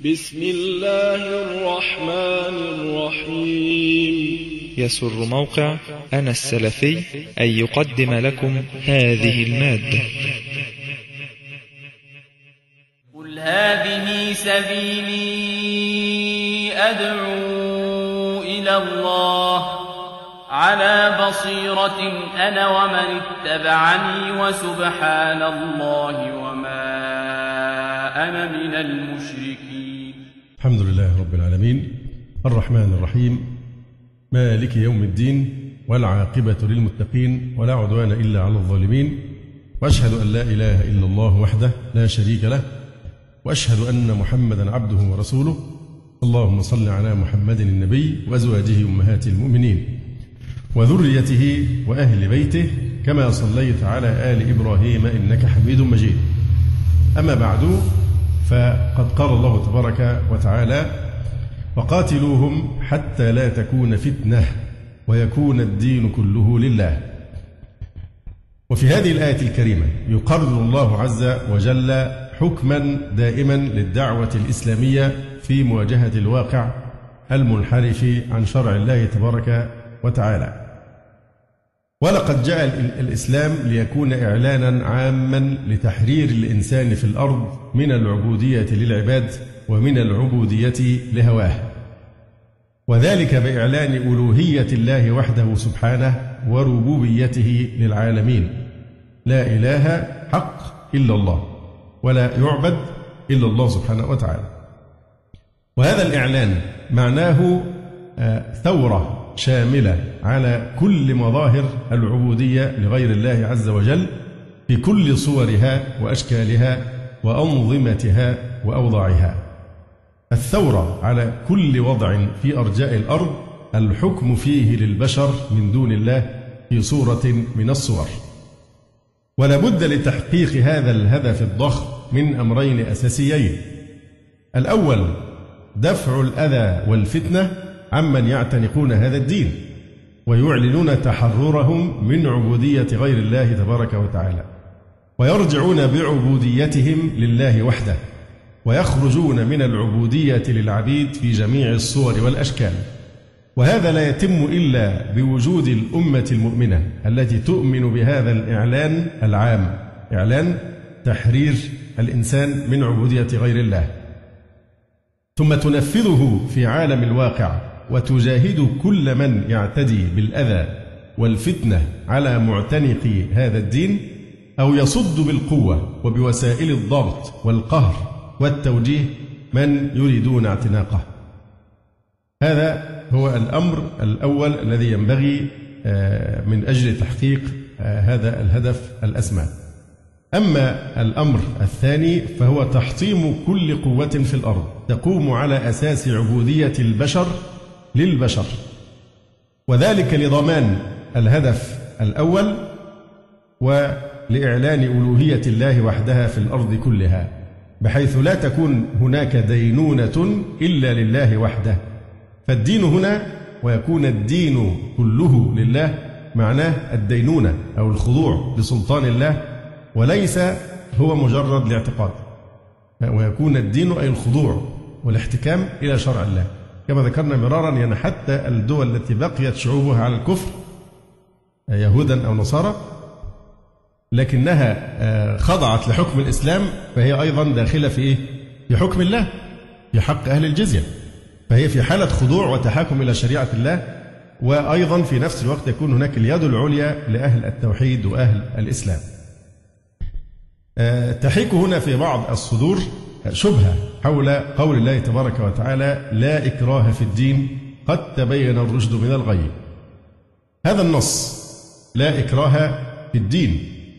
بسم الله الرحمن الرحيم. يسر موقع أنا السلفي أن يقدم لكم هذه المادة. قل هذه سبيلي أدعو إلى الله على بصيرة أنا ومن اتبعني وسبحان الله وما أنا من المشركين. الحمد لله رب العالمين الرحمن الرحيم مالك يوم الدين والعاقبة للمتقين ولا عدوان إلا على الظالمين، وأشهد أن لا إله إلا الله وحده لا شريك له، وأشهد أن محمدا عبده ورسوله. اللهم صل على محمد النبي وأزواجه أمهات المؤمنين وذريته وأهل بيته كما صليت على آل إبراهيم إنك حميد مجيد. أما بعد، فقد قال الله تبارك وتعالى: وقاتلوهم حتى لا تكون فتنة ويكون الدين كله لله. وفي هذه الآية الكريمة يقرر الله عز وجل حكما دائما للدعوة الإسلامية في مواجهة الواقع المنحرف عن شرع الله تبارك وتعالى. ولقد جاء الإسلام ليكون إعلانا عاما لتحرير الإنسان في الأرض من العبودية للعباد ومن العبودية لهواه، وذلك بإعلان ألوهية الله وحده سبحانه وربوبيته للعالمين. لا إله حق إلا الله، ولا يعبد إلا الله سبحانه وتعالى. وهذا الإعلان معناه ثورة شاملة على كل مظاهر العبودية لغير الله عز وجل في كل صورها وأشكالها وأنظمتها وأوضاعها. الثورة على كل وضع في أرجاء الأرض الحكم فيه للبشر من دون الله في صورة من الصور. ولا بد لتحقيق هذا الهدف الضخم من أمرين أساسيين: الأول دفع الأذى والفتنة عمن يعتنقون هذا الدين ويعلنون تحررهم من عبودية غير الله تبارك وتعالى، ويرجعون بعبوديتهم لله وحده، ويخرجون من العبودية للعبيد في جميع الصور والأشكال. وهذا لا يتم إلا بوجود الأمة المؤمنة التي تؤمن بهذا الإعلان العام، إعلان تحرير الإنسان من عبودية غير الله، ثم تنفذه في عالم الواقع وتجاهد كل من يعتدي بالأذى والفتنة على معتنقي هذا الدين، أو يصد بالقوة وبوسائل الضغط والقهر والتوجيه من يريدون اعتناقه. هذا هو الأمر الأول الذي ينبغي من أجل تحقيق هذا الهدف الأسمى. أما الأمر الثاني فهو تحطيم كل قوة في الأرض تقوم على أساس عبودية البشر للبشر، وذلك لضمان الهدف الأول ولإعلان ألوهية الله وحدها في الأرض كلها، بحيث لا تكون هناك دينونة إلا لله وحده. فالدين هنا ويكون الدين كله لله معناه الدينونة أو الخضوع لسلطان الله، وليس هو مجرد الاعتقاد. ويكون الدين أي الخضوع والاحتكام إلى شرع الله، كما ذكرنا مرارا. يعني حتى الدول التي بقيت شعوبها على الكفر يهودا أو نصارى لكنها خضعت لحكم الإسلام، فهي أيضا داخلة في إيه؟ في حكم الله، في حق أهل الجزية، فهي في حالة خضوع وتحاكم إلى شريعة الله. وأيضا في نفس الوقت يكون هناك اليد العليا لأهل التوحيد وأهل الإسلام. تحيك هنا في بعض الصدور شبهة حول قول الله تبارك وتعالى: لا إكراه في الدين قد تبين الرشد من الغي. هذا النص لا إكراه في الدين،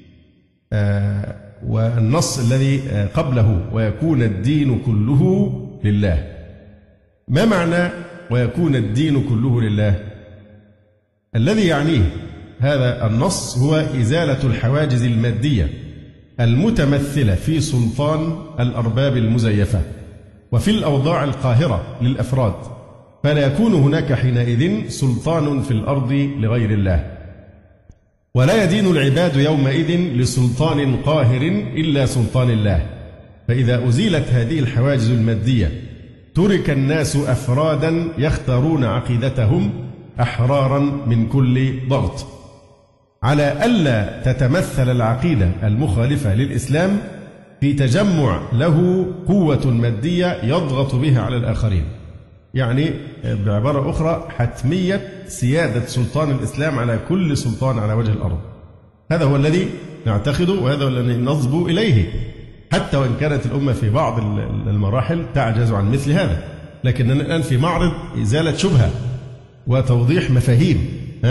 والنص الذي قبله ويكون الدين كله لله. ما معنى ويكون الدين كله لله؟ الذي يعنيه هذا النص هو إزالة الحواجز المادية المتمثلة في سلطان الأرباب المزيفة وفي الأوضاع القاهرة للأفراد، فلا يكون هناك حينئذ سلطان في الأرض لغير الله، ولا يدين العباد يومئذ لسلطان قاهر إلا سلطان الله. فإذا أزيلت هذه الحواجز المادية ترك الناس أفرادا يختارون عقيدتهم أحرارا من كل ضغط، على ألا تتمثل العقيدة المخالفة للإسلام في تجمع له قوة مادية يضغط بها على الآخرين. يعني بعبارة أخرى حتمية سيادة سلطان الإسلام على كل سلطان على وجه الأرض. هذا هو الذي نعتقده وهذا هو الذي نصبو إليه، حتى وإن كانت الأمة في بعض المراحل تعجز عن مثل هذا، لكننا الآن في معرض إزالة شبهة وتوضيح مفاهيم.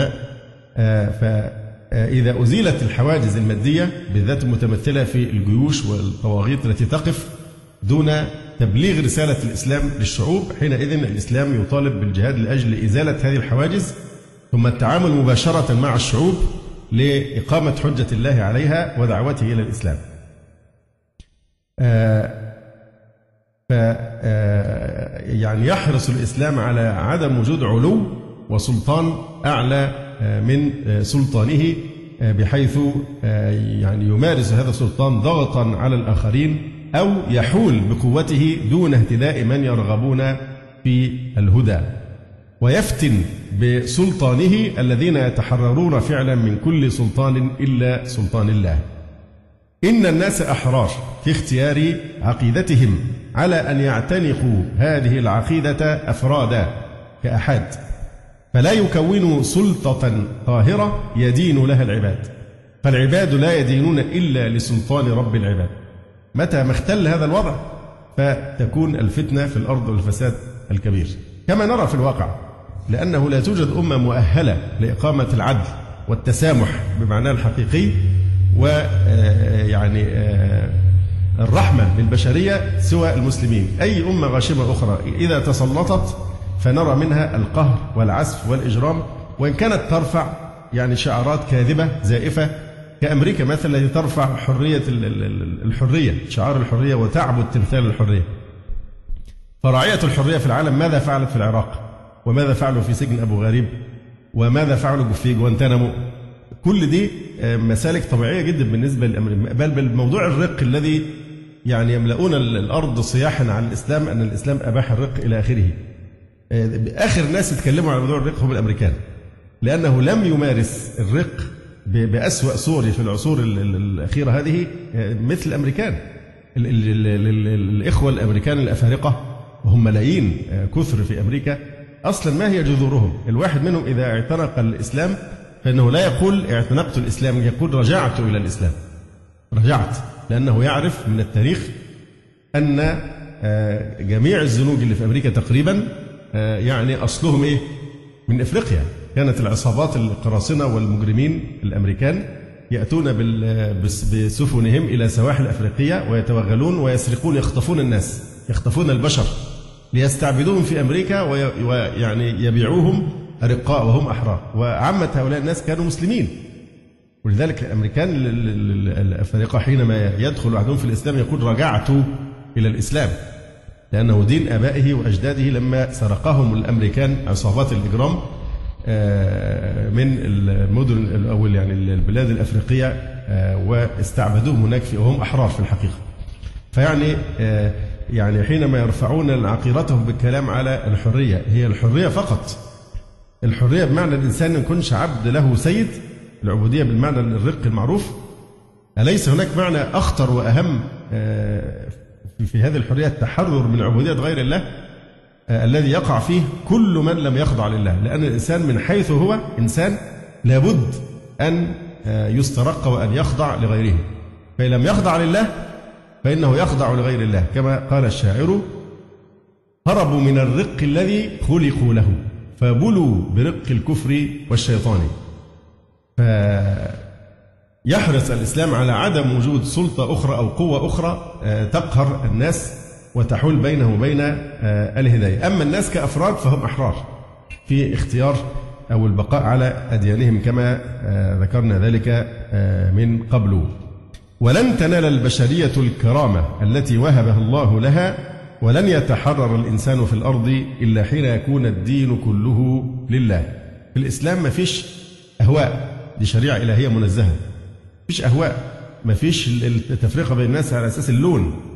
فإذا أزيلت الحواجز المادية بالذات المتمثلة في الجيوش والطواغيت التي تقف دون تبليغ رسالة الإسلام للشعوب، حينئذ الإسلام يطالب بالجهاد لأجل إزالة هذه الحواجز، ثم التعامل مباشرة مع الشعوب لإقامة حجة الله عليها ودعوته إلى الإسلام. يعني يحرص الإسلام على عدم وجود علو وسلطان أعلى من سلطانه، بحيث يعني يمارس هذا السلطان ضغطا على الآخرين أو يحول بقوته دون اهتداء من يرغبون في الهدى، ويفتن بسلطانه الذين يتحررون فعلا من كل سلطان إلا سلطان الله. إن الناس أحرار في اختيار عقيدتهم على أن يعتنقوا هذه العقيدة أفرادا كأحد، فلا يكونوا سلطة قاهرة يدين لها العباد، فالعباد لا يدينون إلا لسلطان رب العباد. متى ما اختل هذا الوضع فتكون الفتنة في الأرض والفساد الكبير كما نرى في الواقع، لأنه لا توجد أمة مؤهلة لإقامة العدل والتسامح بمعناه الحقيقي ويعني الرحمة بالبشرية سوى المسلمين. أي أمة غاشمة أخرى إذا تسلطت فنرى منها القهر والعسف والإجرام، وإن كانت ترفع يعني شعارات كاذبة زائفة كأمريكا مثلا التي ترفع الحرية، شعار الحرية، وتعبد تمثال الحرية. فراعية الحرية في العالم ماذا فعلت في العراق؟ وماذا فعلوا في سجن أبو غريب؟ وماذا فعلوا في جوانتانامو؟ كل دي مسالك طبيعية جدا بالنسبة للأمر. بل بالموضوع الرق الذي يعني يملؤون الأرض صياحا على الإسلام أن الإسلام أباح الرق إلى آخره. آخر ناس يتكلموا على موضوع الرق هم الأمريكان، لأنه لم يمارس الرق بأسوأ صوره في العصور الأخيرة هذه مثل الأمريكان. الإخوة الأمريكان الأفارقة وهم ملايين كثر في أمريكا أصلا ما هي جذورهم؟ الواحد منهم إذا اعتنق الإسلام فإنه لا يقول اعتنقت الإسلام، يقول رجعت إلى الإسلام، رجعت، لأنه يعرف من التاريخ أن جميع الزنوج اللي في أمريكا تقريبا يعني أصلهم إيه؟ من إفريقيا. كانت العصابات القراصنة والمجرمين الأمريكان يأتون بسفنهم إلى سواحل أفريقيا ويتوغلون ويسرقون، يخطفون الناس، يخطفون البشر ليستعبدوهم في أمريكا ويعني يبيعوهم رقاء وهم أحرار. وعامة هؤلاء الناس كانوا مسلمين، ولذلك الأمريكان الأفارقة حينما يدخل أحدهم في الإسلام يقول رجعت إلى الإسلام، لأنه دين آبائه وأجداده لما سرقهم الأمريكان عصابات الإجرام من المدن أو يعني البلاد الأفريقية واستعبدوهم هناك وهم أحرار في الحقيقة. فيعني يعني حينما يرفعون عقيرتهم بالكلام على الحرية، هي الحرية فقط، الحرية بمعنى الإنسان ما يكونش عبد له سيد، العبودية بالمعنى الرق المعروف. أليس هناك معنى أخطر وأهم في هذه الحرية التحرر من عبودية غير الله الذي يقع فيه كل من لم يخضع لله؟ لأن الإنسان من حيث هو إنسان لابد أن يسترق وأن يخضع لغيره، فإن لم يخضع لله فإنه يخضع لغير الله، كما قال الشاعر هربوا من الرق الذي خلقوا له فبلوا برق الكفر والشيطان. فيحرص الإسلام على عدم وجود سلطة أخرى أو قوة أخرى تقهر الناس وتحول بينه وبين الهداية. أما الناس كأفراد فهم أحرار في اختيار أو البقاء على أديانهم كما ذكرنا ذلك من قبل. ولن تنال البشرية الكرامة التي وهبها الله لها، ولن يتحرر الإنسان في الأرض إلا حين يكون الدين كله لله. في الإسلام ما فيش أهواء، دي شريعة إلهية منزهة، فيش أهواء، ما فيش التفرقة بين الناس على أساس اللون،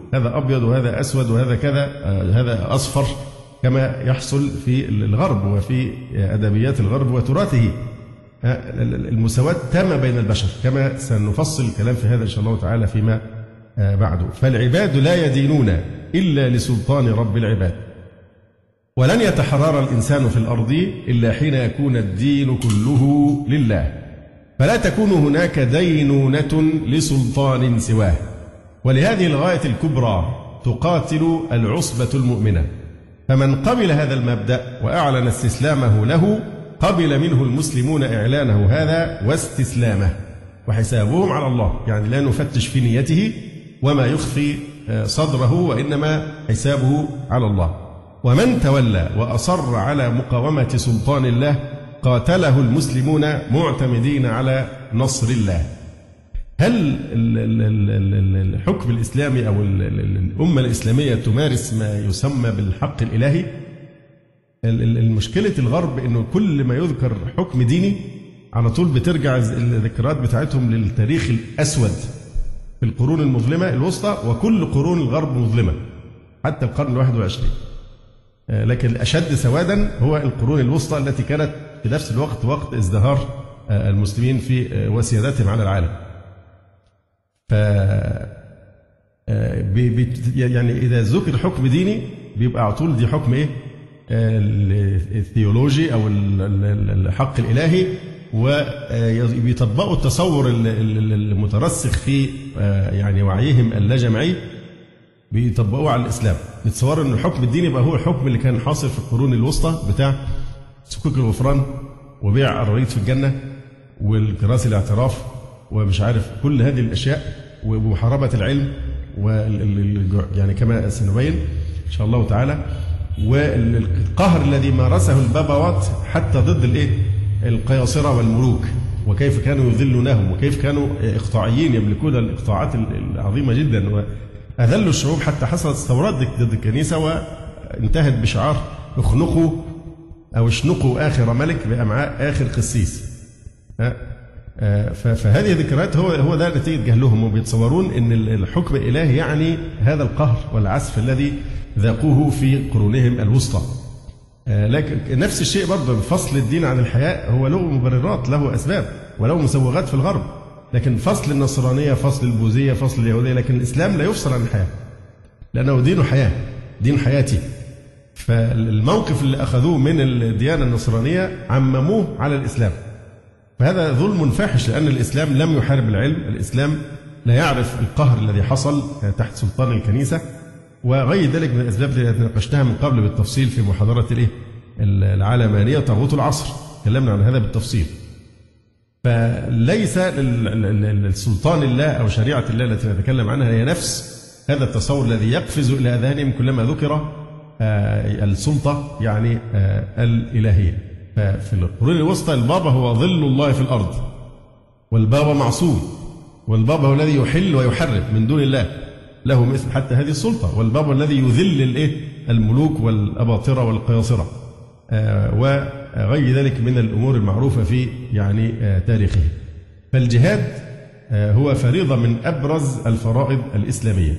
هذا أبيض وهذا أسود وهذا كذا، هذا أصفر، كما يحصل في الغرب وفي أدبيات الغرب وتراثه. المساواة تامة بين البشر، كما سنفصل الكلام في هذا إن شاء الله تعالى فيما بعد. فالعباد لا يدينون إلا لسلطان رب العباد، ولن يتحرر الإنسان في الأرض إلا حين يكون الدين كله لله، فلا تكون هناك دينونة لسلطان سواه. ولهذه الغاية الكبرى تقاتل العصبة المؤمنة، فمن قبل هذا المبدأ وأعلن استسلامه له قبل منه المسلمون إعلانه هذا واستسلامه، وحسابهم على الله، يعني لا نفتش في نيته وما يخفي صدره، وإنما حسابه على الله. ومن تولى وأصر على مقاومة سلطان الله قاتله المسلمون معتمدين على نصر الله. هل الحكم الإسلامي أو الأمة الإسلامية تمارس ما يسمى بالحق الإلهي؟ المشكلة الغرب إنه كل ما يذكر حكم ديني على طول بترجع الذكريات بتاعتهم للتاريخ الأسود في القرون المظلمة الوسطى، وكل قرون الغرب مظلمة حتى القرن 21. لكن الأشد سوادا هو القرون الوسطى التي كانت في نفس الوقت وقت ازدهار المسلمين في وسيادتهم على العالم. ف يعني إذا ذكر حكم ديني بيبقى على طول دي حكم إيه؟ الثيولوجي أو الحق الإلهي، وبيطبقوا التصور المترسخ في يعني وعيهم اللجمعي، بيطبقوه على الإسلام. نتصور أن الحكم الديني يبقى هو الحكم اللي كان حاصل في القرون الوسطى بتاع سكوك الغفران وبيع قراريط في الجنة والكراسي الاعتراف ومش عارف كل هذه الأشياء، ومحاربة العلم يعني كما سنبين إن شاء الله تعالى، والقهر الذي مارسه البابوات حتى ضد القياصرة والملوك، وكيف كانوا يذلونهم، وكيف كانوا إقطاعيين يملكون الإقطاعات العظيمة جدا، وأذلوا الشعوب حتى حصلت ثورات ضد الكنيسة وانتهت بشعار اخنقوا أو اشنقوا آخر ملك بأمعاء آخر قسيس. فهذه الذكريات هو ده نتيجة جهلهم، وبيتصورون أن الحكم الإلهي يعني هذا القهر والعسف الذي ذاقوه في قرونهم الوسطى. لكن نفس الشيء برضه فصل الدين عن الحياة هو له مبررات، له أسباب وله مسوغات في الغرب، لكن فصل النصرانية، فصل البوذية، فصل اليهودية، لكن الإسلام لا يفصل عن الحياة لأنه دين حياة، دين حياتي. فالموقف اللي أخذوه من الديانة النصرانية عمموه على الإسلام، فهذا ظلم فاحش، لأن الإسلام لم يحارب العلم، الإسلام لا يعرف القهر الذي حصل تحت سلطان الكنيسة، وغير ذلك من الأسباب التي ناقشتها من قبل بالتفصيل في محاضرة العلمانية طاغوت العصر، تكلمنا عن هذا بالتفصيل. فليس السلطان الله أو شريعة الله التي نتكلم عنها هي نفس هذا التصور الذي يقفز إلى أذهانهم كلما ذكر السلطة يعني الإلهية. ففي القرون الوسطى البابا هو ظل الله في الأرض، والبابا معصوم، والبابا هو الذي يحل ويحرم من دون الله، له مثل حتى هذه السلطة، والبابا الذي يذل الملوك والأباطرة والقياصرة وغير ذلك من الأمور المعروفة في يعني تاريخه. فالجهاد هو فريضة من أبرز الفرائض الإسلامية،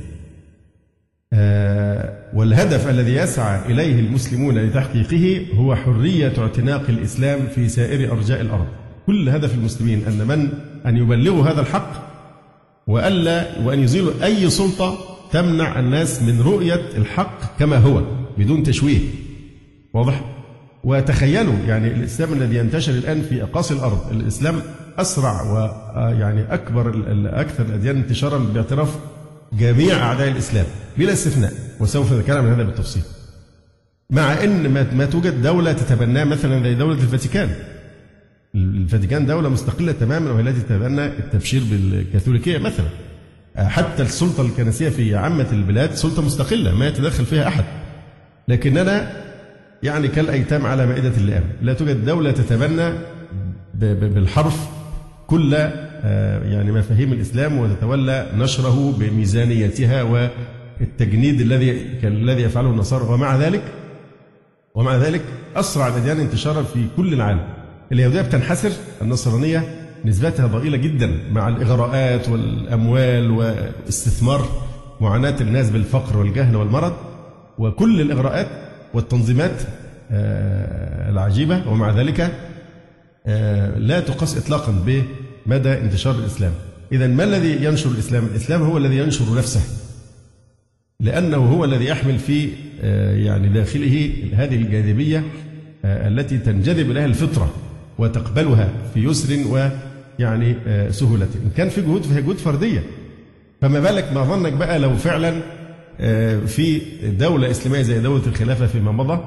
والهدف الذي يسعى إليه المسلمون لتحقيقه هو حرية اعتناق الإسلام في سائر أرجاء الأرض. كل هدف المسلمين أن يبلغوا هذا الحق، وأن يزيلوا أي سلطة تمنع الناس من رؤية الحق كما هو بدون تشويه. واضح؟ وتخيلوا يعني الإسلام الذي ينتشر الآن في أقاصي الأرض، الإسلام أسرع ويعني أكثر الأديان انتشارا باعتراف جميع أعداء الإسلام بلا استثناء، وسوف نتكلم عن هذا بالتفصيل. مع أن ما توجد دولة تتبناه مثلا زي دولة الفاتيكان. الفاتيكان دولة مستقلة تماما، وهي التي تتبنى التبشير بالكاثوليكية مثلا. حتى السلطة الكنسية في عامة البلاد سلطة مستقلة ما يتدخل فيها أحد، لكننا يعني كالأيتام على مائدة اللئام. لا توجد دولة تتبنى بالحرف كل يعني مفاهيم الإسلام وتتولى نشره بميزانيتها والتجنيد الذي يفعله النصارى. ومع ذلك أسرع الأديان انتشارا في كل العالم. اليهودية بتنحسر، النصرانية نسبتها ضئيلة جدا مع الإغراءات والأموال واستثمار معاناة الناس بالفقر والجهل والمرض وكل الإغراءات والتنظيمات العجيبة، ومع ذلك لا تقاس إطلاقا بمدى انتشار الإسلام. إذن ما الذي ينشر الإسلام؟ الإسلام هو الذي ينشر نفسه، لأنه هو الذي يحمل في يعني داخله هذه الجاذبية التي تنجذب إليها الفطرة وتقبلها في يسر ويعني سهولة. إن كان في جهود فهي جهود فردية، فما بالك ما ظنك بقى لو فعلا في دولة إسلامية زي دولة الخلافة فيما مضى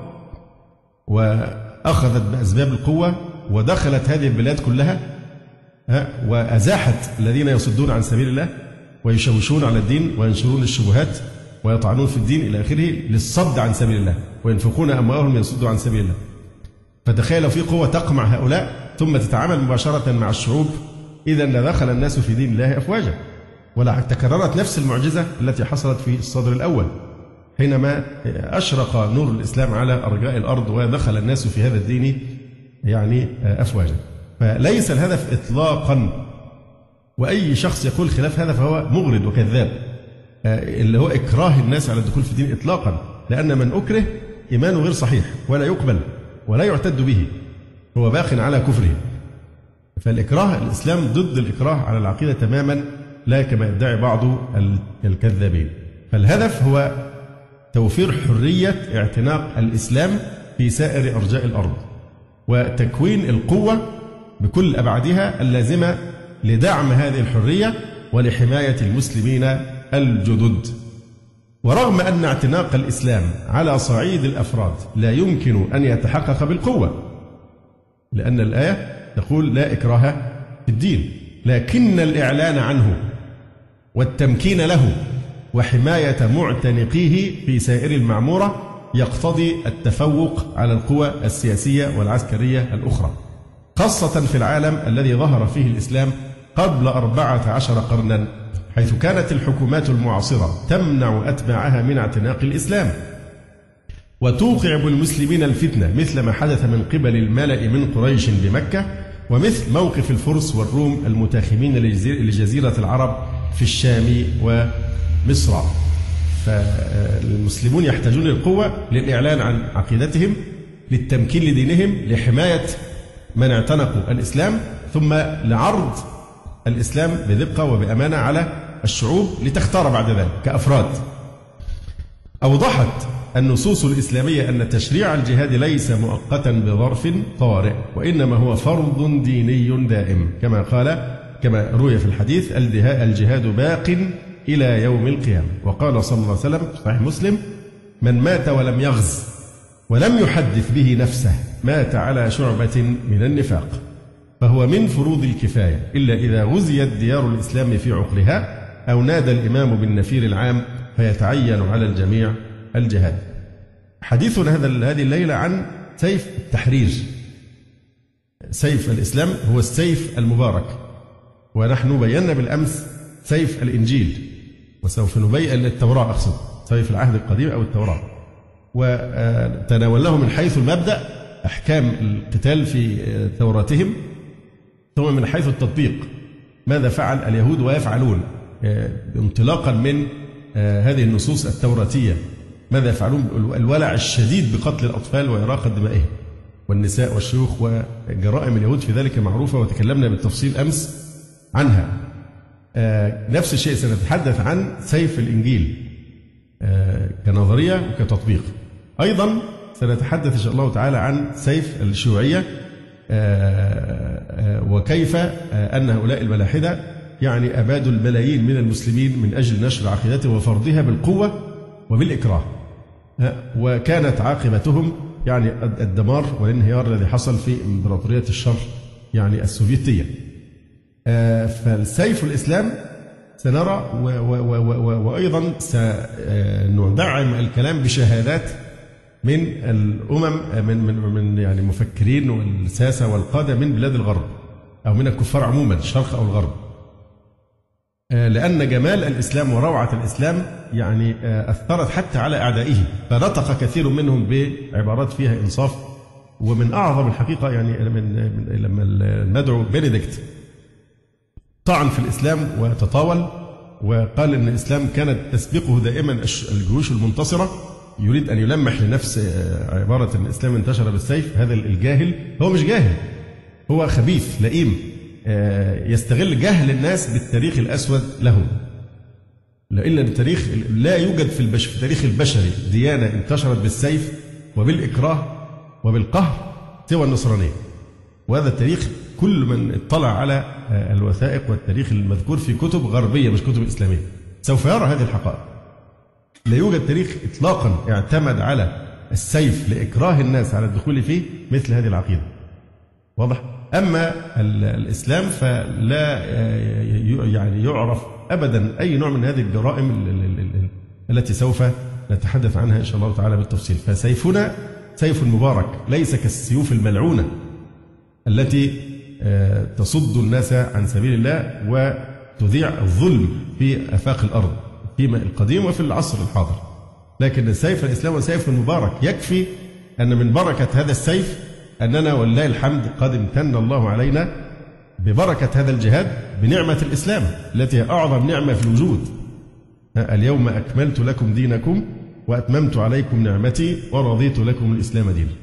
وأخذت بأسباب القوة ودخلت هذه البلاد كلها وأزاحت الذين يصدون عن سبيل الله ويشوشون على الدين وينشرون الشبهات ويطعنون في الدين إلى آخره للصد عن سبيل الله، وينفقون أموالهم ليصدوا عن سبيل الله. فتخيل لو في قوة تقمع هؤلاء ثم تتعامل مباشرة مع الشعوب، إذا لدخل الناس في دين الله أفواجا. ولا تكررت نفس المعجزة التي حصلت في الصدر الأول حينما أشرق نور الإسلام على أرجاء الأرض ودخل الناس في هذا الدين يعني أفواجا. فليس الهدف إطلاقا، وأي شخص يقول خلاف هذا فهو مغرض وكذاب، اللي هو إكراه الناس على الدخول في الدين إطلاقا، لأن من أكره إيمانه غير صحيح ولا يقبل ولا يعتد به، هو باق على كفره. فالإكراه الإسلام ضد الإكراه على العقيدة تماما، لا كما يدعي بعض الكذابين. فالهدف هو توفير حرية اعتناق الإسلام في سائر أرجاء الأرض، وتكوين القوة بكل أبعادها اللازمة لدعم هذه الحرية ولحماية المسلمين الجدد. ورغم أن اعتناق الإسلام على صعيد الأفراد لا يمكن أن يتحقق بالقوة، لأن الآية تقول لا إكراه في الدين، لكن الإعلان عنه والتمكين له وحماية معتنقيه في سائر المعمورة يقتضي التفوق على القوى السياسية والعسكرية الأخرى، خاصة في العالم الذي ظهر فيه الإسلام قبل 14 قرنا، حيث كانت الحكومات المعاصرة تمنع أتباعها من اعتناق الإسلام وتوقع بالمسلمين الفتنة، مثل ما حدث من قبل الملأ من قريش بمكة، ومثل موقف الفرس والروم المتاخمين لجزيرة العرب في الشام ومصر. فالمسلمون يحتاجون للقوة للإعلان عن عقيدتهم، للتمكين لدينهم، لحماية من اعتنقوا الإسلام، ثم لعرض الإسلام بدقة وبأمانة على الشعوب لتختار بعد ذلك كأفراد. أوضحت النصوص الإسلامية أن تشريع الجهاد ليس مؤقتا بظرف طارئ، وإنما هو فرض ديني دائم، كما روي في الحديث الجهاد باق إلى يوم القيامة. وقال صلى الله عليه وسلم في صحيح مسلم: من مات ولم يغز ولم يحدث به نفسه مات على شعبة من النفاق، فهو من فروض الكفاية إلا إذا غزيت ديار الإسلام في عقرها أو نادى الإمام بالنفير العام فيتعين على الجميع الجهاد. حديثنا هذه الليلة عن سيف التحرير. سيف الإسلام هو السيف المبارك، ونحن بينا بالأمس سيف الإنجيل، وسوف نبين التوراة، أقصد سيف العهد القديم أو التوراة، وتناولناه من حيث المبدأ أحكام القتال في توراتهم، ثم من حيث التطبيق ماذا فعل اليهود ويفعلون انطلاقا من هذه النصوص التوراتية، ماذا يفعلون، الولع الشديد بقتل الأطفال وإراقة دمائهم والنساء والشيوخ، وجرائم اليهود في ذلك معروفة وتكلمنا بالتفصيل أمس عنها. نفس الشيء سنتحدث عن سيف الإنجيل كنظرية وكتطبيق. أيضا سنتحدث إن شاء الله تعالى عن سيف الشيوعية، وكيف أن هؤلاء الملاحدة يعني أبادوا الملايين من المسلمين من أجل نشر عقيدتهم وفرضها بالقوة وبالإكراه، وكانت عاقبتهم يعني الدمار والانهيار الذي حصل في إمبراطورية الشر يعني السوفيتية. فالسيف الإسلام سنرى، وأيضا سندعم الكلام بشهادات من الأمم من يعني مفكرين والساسة والقادة من بلاد الغرب أو من الكفار عموما، الشرق أو الغرب، لأن جمال الإسلام وروعة الإسلام يعني أثرت حتى على أعدائه، فنطق كثير منهم بعبارات فيها إنصاف. ومن أعظم الحقيقة يعني لما المدعو بنديكت طعن في الإسلام وتطاول، وقال إن الإسلام كانت تسبقه دائما الجيوش المنتصرة. يريد أن يلمح لنفس عبارة أن الإسلام انتشر بالسيف. هذا الجاهل هو مش جاهل، هو خبيث لئيم يستغل جهل الناس بالتاريخ الأسود له. لأن التاريخ لا يوجد في التاريخ البشري ديانة انتشرت بالسيف وبالإكراه وبالقهر سوى النصرانية. وهذا التاريخ كل من اطلع على الوثائق والتاريخ المذكور في كتب غربية مش كتب إسلامية سوف يرى هذه الحقائق. لا يوجد تاريخ إطلاقا اعتمد على السيف لإكراه الناس على الدخول فيه مثل هذه العقيدة. واضح؟ أما الإسلام فلا يعني يعرف أبدا أي نوع من هذه الجرائم التي سوف نتحدث عنها إن شاء الله تعالى بالتفصيل. فسيفنا سيف مبارك ليس كالسيوف الملعونة التي تصد الناس عن سبيل الله وتذيع الظلم في آفاق الأرض في القديم وفي العصر الحاضر. لكن السيف الإسلام سيف مبارك. يكفي أن من بركة هذا السيف أننا ولله الحمد قد امتن الله علينا ببركة هذا الجهاد بنعمة الإسلام التي هي أعظم نعمة في الوجود. اليوم أكملت لكم دينكم وأتممت عليكم نعمتي ورضيت لكم الإسلام دينا.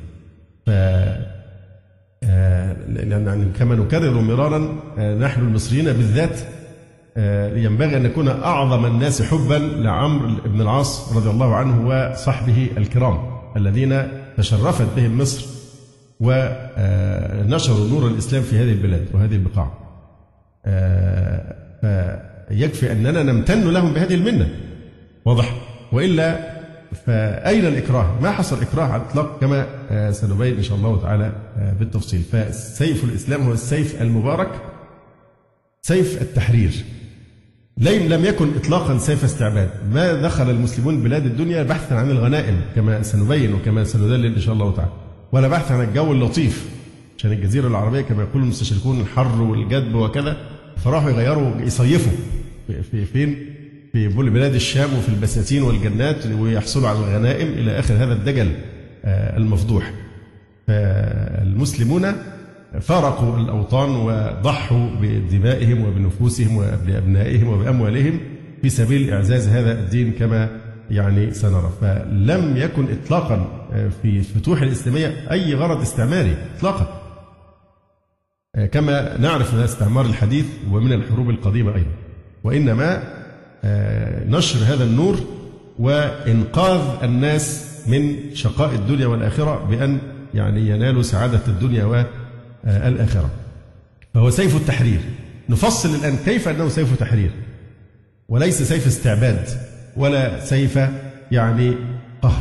يعني كما نكرر مرارا نحن المصريين بالذات ينبغي أن نكون أعظم الناس حبا لعمرو بن العاص رضي الله عنه وصحبه الكرام الذين تشرفت بهم مصر ونشروا نور الإسلام في هذه البلاد وهذه البقاع. فيكفي أننا نمتن لهم بهذه المنة. واضح؟ وإلا فأين الإكراه؟ ما حصل إكراه على الإطلاق كما سنبين إن شاء الله تعالى بالتفصيل. فسيف الإسلام هو السيف المبارك سيف التحرير. لم يكن إطلاقا سيف استعباد. ما دخل المسلمون بلاد الدنيا بحثا عن الغنائم كما سنبين وكما سندلل إن شاء الله تعالى، ولا بحث عن الجو اللطيف عشان الجزيرة العربية كما يقول المستشرقون الحر والجدب وكذا، فراحوا يصيفوا فين؟ في بلاد الشام وفي البساتين والجنات ويحصلوا على الغنائم إلى آخر هذا الدجل المفضوح. فالمسلمون فارقوا الأوطان وضحوا بدمائهم وبنفوسهم وبأبنائهم وبأموالهم في سبيل إعزاز هذا الدين كما يعني سنرى. فلم يكن إطلاقا في الفتوح الإسلامية أي غرض استعماري إطلاقا كما نعرف من الاستعمار الحديث ومن الحروب القديمة أيضا، وإنما نشر هذا النور وإنقاذ الناس من شقاء الدنيا والآخرة بأن يعني ينالوا سعادة الدنيا والآخرة. فهو سيف التحرير. نفصل الآن كيف أنه سيف تحرير وليس سيف استعباد ولا سيف يعني قهر.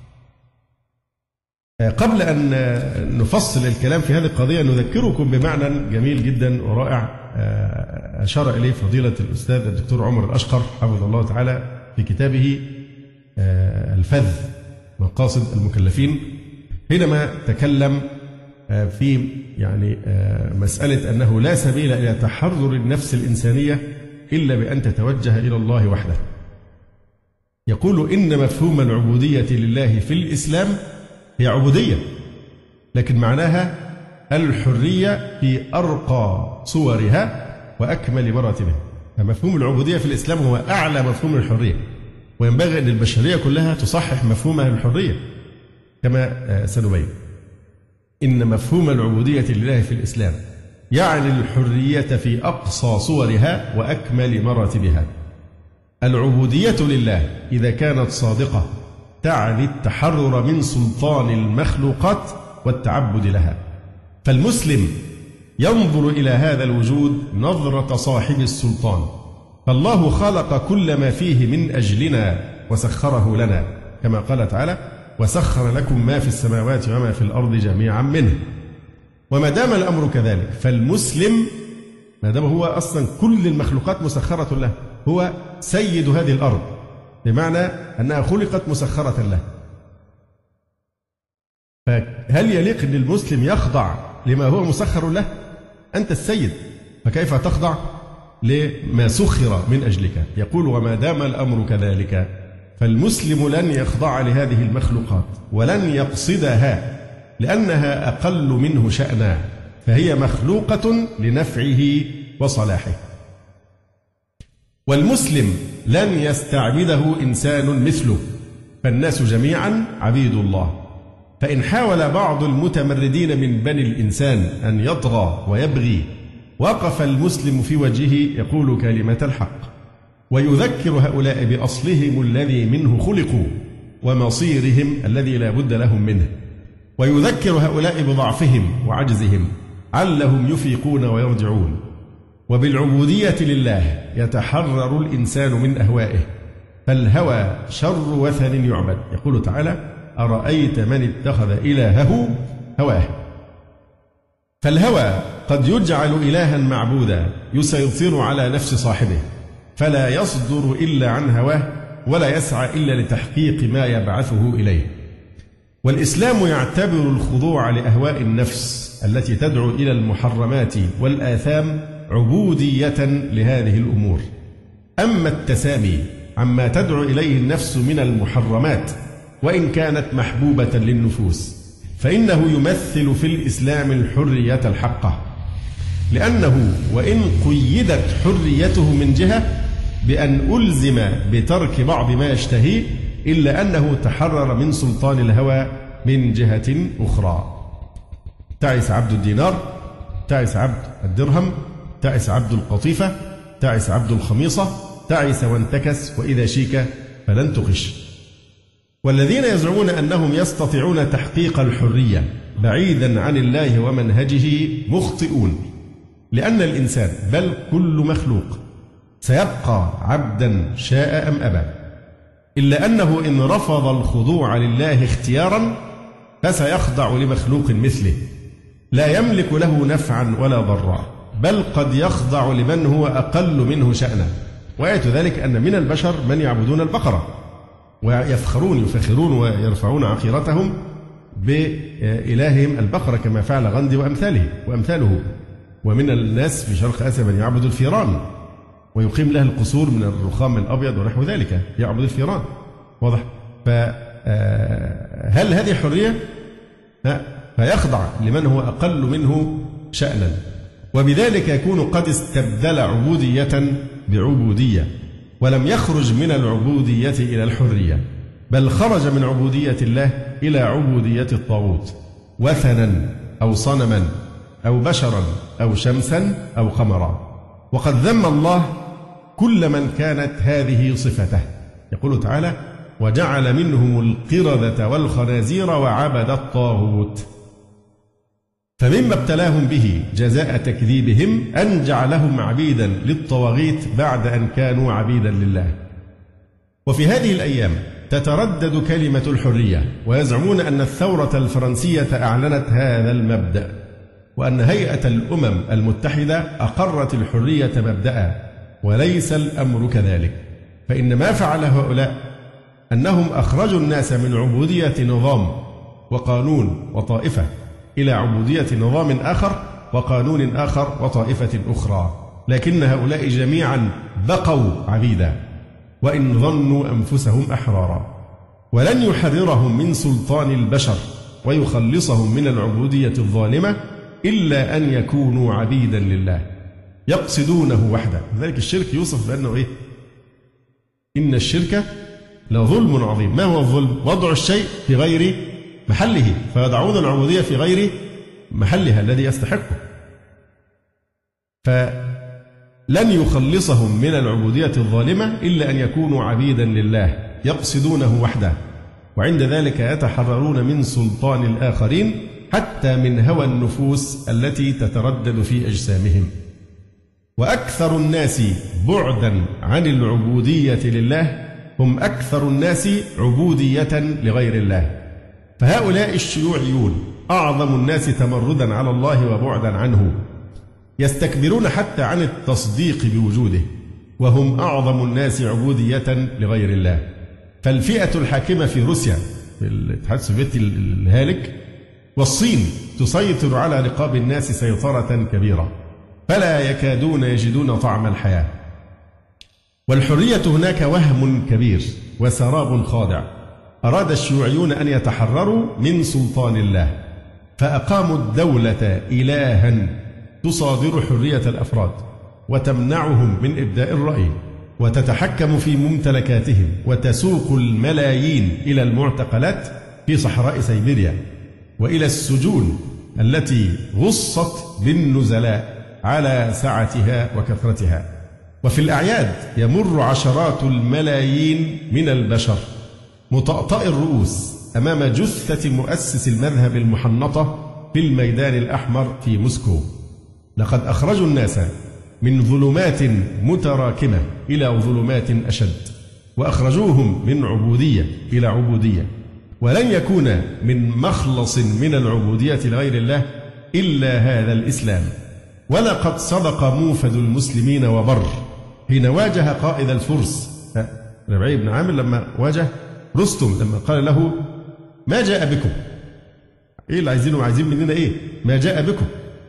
قبل أن نفصل الكلام في هذه القضية نذكركم بمعنى جميل جدا ورائع أشار إليه فضيلة الأستاذ الدكتور عمر الأشقر حفظه الله تعالى في كتابه الفذ مقاصد المكلفين، حينما تكلم في يعني مسألة أنه لا سبيل إلى تحرر النفس الإنسانية إلا بأن تتوجه إلى الله وحده. يقول إن مفهوم العبودية لله في الإسلام هي عبودية، لكن معناها الحرية في أرقى صورها وأكمل مراتبها. فمفهوم العبودية في الإسلام هو أعلى مفهوم الحرية، وينبغي أن البشرية كلها تصحح مفهومها الحرية كما سنبين. إن مفهوم العبودية لله في الإسلام يعني الحرية في أقصى صورها وأكمل مراتبها. العبودية لله إذا كانت صادقة تعني التحرر من سلطان المخلوقات والتعبد لها. فالمسلم ينظر إلى هذا الوجود نظرة صاحب السلطان، فالله خلق كل ما فيه من أجلنا وسخره لنا كما قال تعالى وسخر لكم ما في السماوات وما في الأرض جميعا منه. وما دام الأمر كذلك فالمسلم ما دام هو أصلا كل المخلوقات مسخرة له، هو سيد هذه الأرض بمعنى أنها خلقت مسخرة له. فهل يليق أن المسلم يخضع لما هو مسخر له؟ أنت السيد، فكيف تخضع لما سخر من أجلك؟ يقول وما دام الأمر كذلك فالمسلم لن يخضع لهذه المخلوقات ولن يقصدها لأنها أقل منه شأنا، فهي مخلوقة لنفعه وصلاحه. والمسلم لن يستعبده إنسان مثله، فالناس جميعا عبيد الله. فإن حاول بعض المتمردين من بني الإنسان أن يطغى ويبغي، وقف المسلم في وجهه يقول كلمة الحق، ويذكر هؤلاء بأصلهم الذي منه خلقوا ومصيرهم الذي لا بد لهم منه، ويذكر هؤلاء بضعفهم وعجزهم علهم يفيقون ويرجعون. وبالعبودية لله يتحرر الإنسان من أهوائه، فالهوى شر وثن يعبد. يقول تعالى: أرأيت من اتخذ إلهه هواه. فالهوى قد يجعل إلها معبودا يسيطر على نفس صاحبه، فلا يصدر إلا عن هواه ولا يسعى إلا لتحقيق ما يبعثه إليه. والإسلام يعتبر الخضوع لأهواء النفس التي تدعو إلى المحرمات والآثام عبودية لهذه الأمور. أما التسامي عما تدعو إليه النفس من المحرمات وإن كانت محبوبة للنفوس، فإنه يمثل في الإسلام الحرية الحقة، لأنه وإن قيدت حريته من جهة بأن ألزم بترك بعض ما يشتهيه، إلا أنه تحرر من سلطان الهوى من جهة أخرى. تعس عبد الدينار، تعس عبد الدرهم، تعس عبد القطيفة، تعس عبد الخميصة، تعس وانتكس، وإذا شيك فلن تغش. والذين يزعمون أنهم يستطيعون تحقيق الحرية بعيدا عن الله ومنهجه مخطئون، لأن الإنسان بل كل مخلوق سيبقى عبدا شاء أم أبى، إلا أنه إن رفض الخضوع لله اختيارا فسيخضع لمخلوق مثله لا يملك له نفعا ولا ضرا، بل قد يخضع لمن هو أقل منه شأنا. وآية ذلك أن من البشر من يعبدون البقرة يفخرون ويرفعون عقيرتهم بإلههم البقرة، كما فعل غاندي وأمثاله. ومن الناس في شرق آسيا من يعبد الفيران ويقيم له القصور من الرخام الأبيض ونحو ذلك، يعبد الفيران. واضح؟ فهل هذه حرية؟ فيخضع لمن هو أقل منه شأنا، وبذلك يكون قد استبدل عبودية بعبودية، ولم يخرج من العبودية إلى الحرية، بل خرج من عبودية الله إلى عبودية الطاغوت، وثنا أو صنما أو بشرا أو شمسا أو قمرا. وقد ذم الله كل من كانت هذه صفته. يقول تعالى: وجعل منهم القردة والخنازير وعبد الطاغوت. فمما ابتلاهم به جزاء تكذيبهم أن جعلهم عبيدا للطواغيت بعد أن كانوا عبيدا لله. وفي هذه الأيام تتردد كلمة الحرية، ويزعمون أن الثورة الفرنسية أعلنت هذا المبدأ، وأن هيئة الأمم المتحدة أقرت الحرية مبدأ، وليس الأمر كذلك. فإن ما فعل هؤلاء أنهم أخرجوا الناس من عبودية نظام وقانون وطائفة إلى عبودية نظام آخر وقانون آخر وطائفة أخرى، لكن هؤلاء جميعا بقوا عبيدا وإن ظنوا أنفسهم أحرارا. ولن يحررهم من سلطان البشر ويخلصهم من العبودية الظالمة إلا أن يكونوا عبيدا لله يقصدونه وحده. لذلك الشرك يوصف بأنه إيه؟ إن الشرك لظلم عظيم. ما هو الظلم؟ وضع الشيء في غير محله، فيضعون العبودية في غير محلها الذي يستحقه. فلن يخلصهم من العبودية الظالمة إلا أن يكونوا عبيدا لله يقصدونه وحده، وعند ذلك يتحررون من سلطان الآخرين حتى من هوى النفوس التي تتردد في أجسامهم. وأكثر الناس بعدا عن العبودية لله هم أكثر الناس عبودية لغير الله. فهؤلاء الشيوعيون أعظم الناس تمردا على الله وبعدا عنه، يستكبرون حتى عن التصديق بوجوده، وهم أعظم الناس عبودية لغير الله. فالفئة الحاكمة في روسيا، في الاتحاد السوفيتي الهالك، والصين تسيطر على رقاب الناس سيطرة كبيرة، فلا يكادون يجدون طعم الحياة. والحرية هناك وهم كبير وسراب خاضع. أراد الشيوعيون أن يتحرروا من سلطان الله، فأقاموا الدولة إلها تصادر حرية الأفراد وتمنعهم من إبداء الرأي وتتحكم في ممتلكاتهم وتسوق الملايين إلى المعتقلات في صحراء سيبيريا وإلى السجون التي غصت بالنزلاء على سعتها وكثرتها. وفي الأعياد يمر عشرات الملايين من البشر مطأطئ الرؤوس أمام جثة مؤسس المذهب المحنطة في الميدان الأحمر في موسكو. لقد أخرجوا الناس من ظلمات متراكمة إلى ظلمات أشد، وأخرجوهم من عبودية إلى عبودية، ولن يكون من مخلص من العبودية لغير الله إلا هذا الإسلام. ولقد صدق موفد المسلمين وبر حين واجه قائد الفرس ربعي بن عامر لما واجه رستم، لما قال له ما جاء بكم؟ إيه اللي عايزين مننا إيه؟ ما جاء بكم؟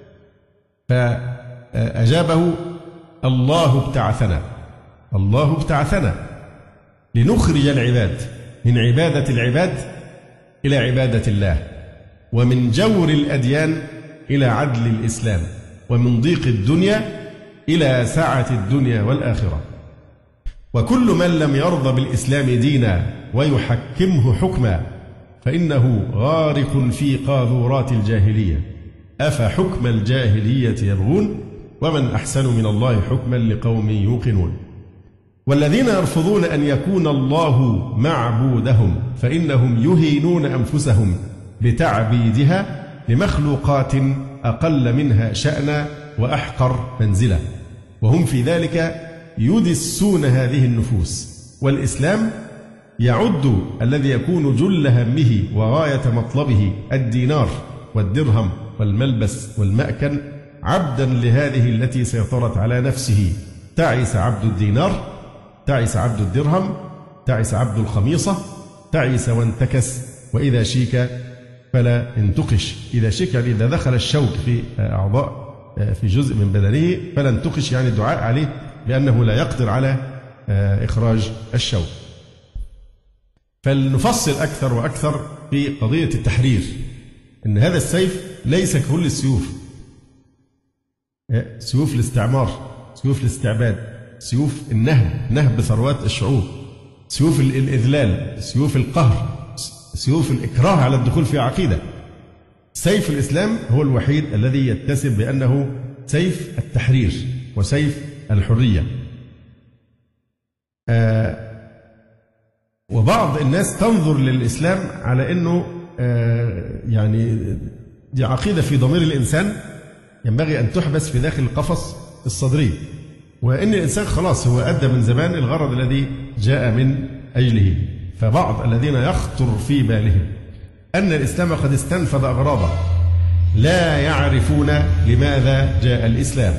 فأجابه الله ابتعثنا لنخرج العباد من عبادة العباد إلى عبادة الله، ومن جور الأديان إلى عدل الإسلام، ومن ضيق الدنيا إلى سعة الدنيا والآخرة. وكل من لم يرضى بالإسلام دينا ويحكمه حكما فإنه غارق في قاذورات الجاهلية. أفحكم الجاهلية يبغون ومن أحسن من الله حكما لقوم يوقنون. والذين يرفضون أن يكون الله معبودهم فإنهم يهينون أنفسهم بتعبيدها لمخلوقات أقل منها شأنا وأحقر منزلة، وهم في ذلك يدسون هذه النفوس. والإسلام يعد الذي يكون جل همه وغاية مطلبه الدينار والدرهم والملبس والمأكل عبدا لهذه التي سيطرت على نفسه. تعس عبد الدينار، تعس عبد الدرهم، تعس عبد الخميصة، تعس وانتكس، وإذا شيك فلا انتقش. إذا شيك يعني إذا دخل الشوك في أعضاء في جزء من بدنه فلا انتقش، يعني الدعاء عليه بأنه لا يقدر على إخراج الشوك. فلنفصل أكثر وأكثر في قضية التحرير، إن هذا السيف ليس ككل السيوف، سيوف الاستعمار، سيوف الاستعباد، سيوف نهب ثروات الشعوب، سيوف الإذلال، سيوف القهر، سيوف الإكراه على الدخول في عقيدة. سيف الإسلام هو الوحيد الذي يتسم بأنه سيف التحرير وسيف الحرية. وبعض الناس تنظر للإسلام على أنه يعني دي عقيدة في ضمير الإنسان ينبغي أن تحبس في داخل القفص الصدري، وأن الإنسان خلاص هو أدى من زمان الغرض الذي جاء من أجله. فبعض الذين يخطر في بالهم أن الإسلام قد استنفذ أغراضه لا يعرفون لماذا جاء الإسلام.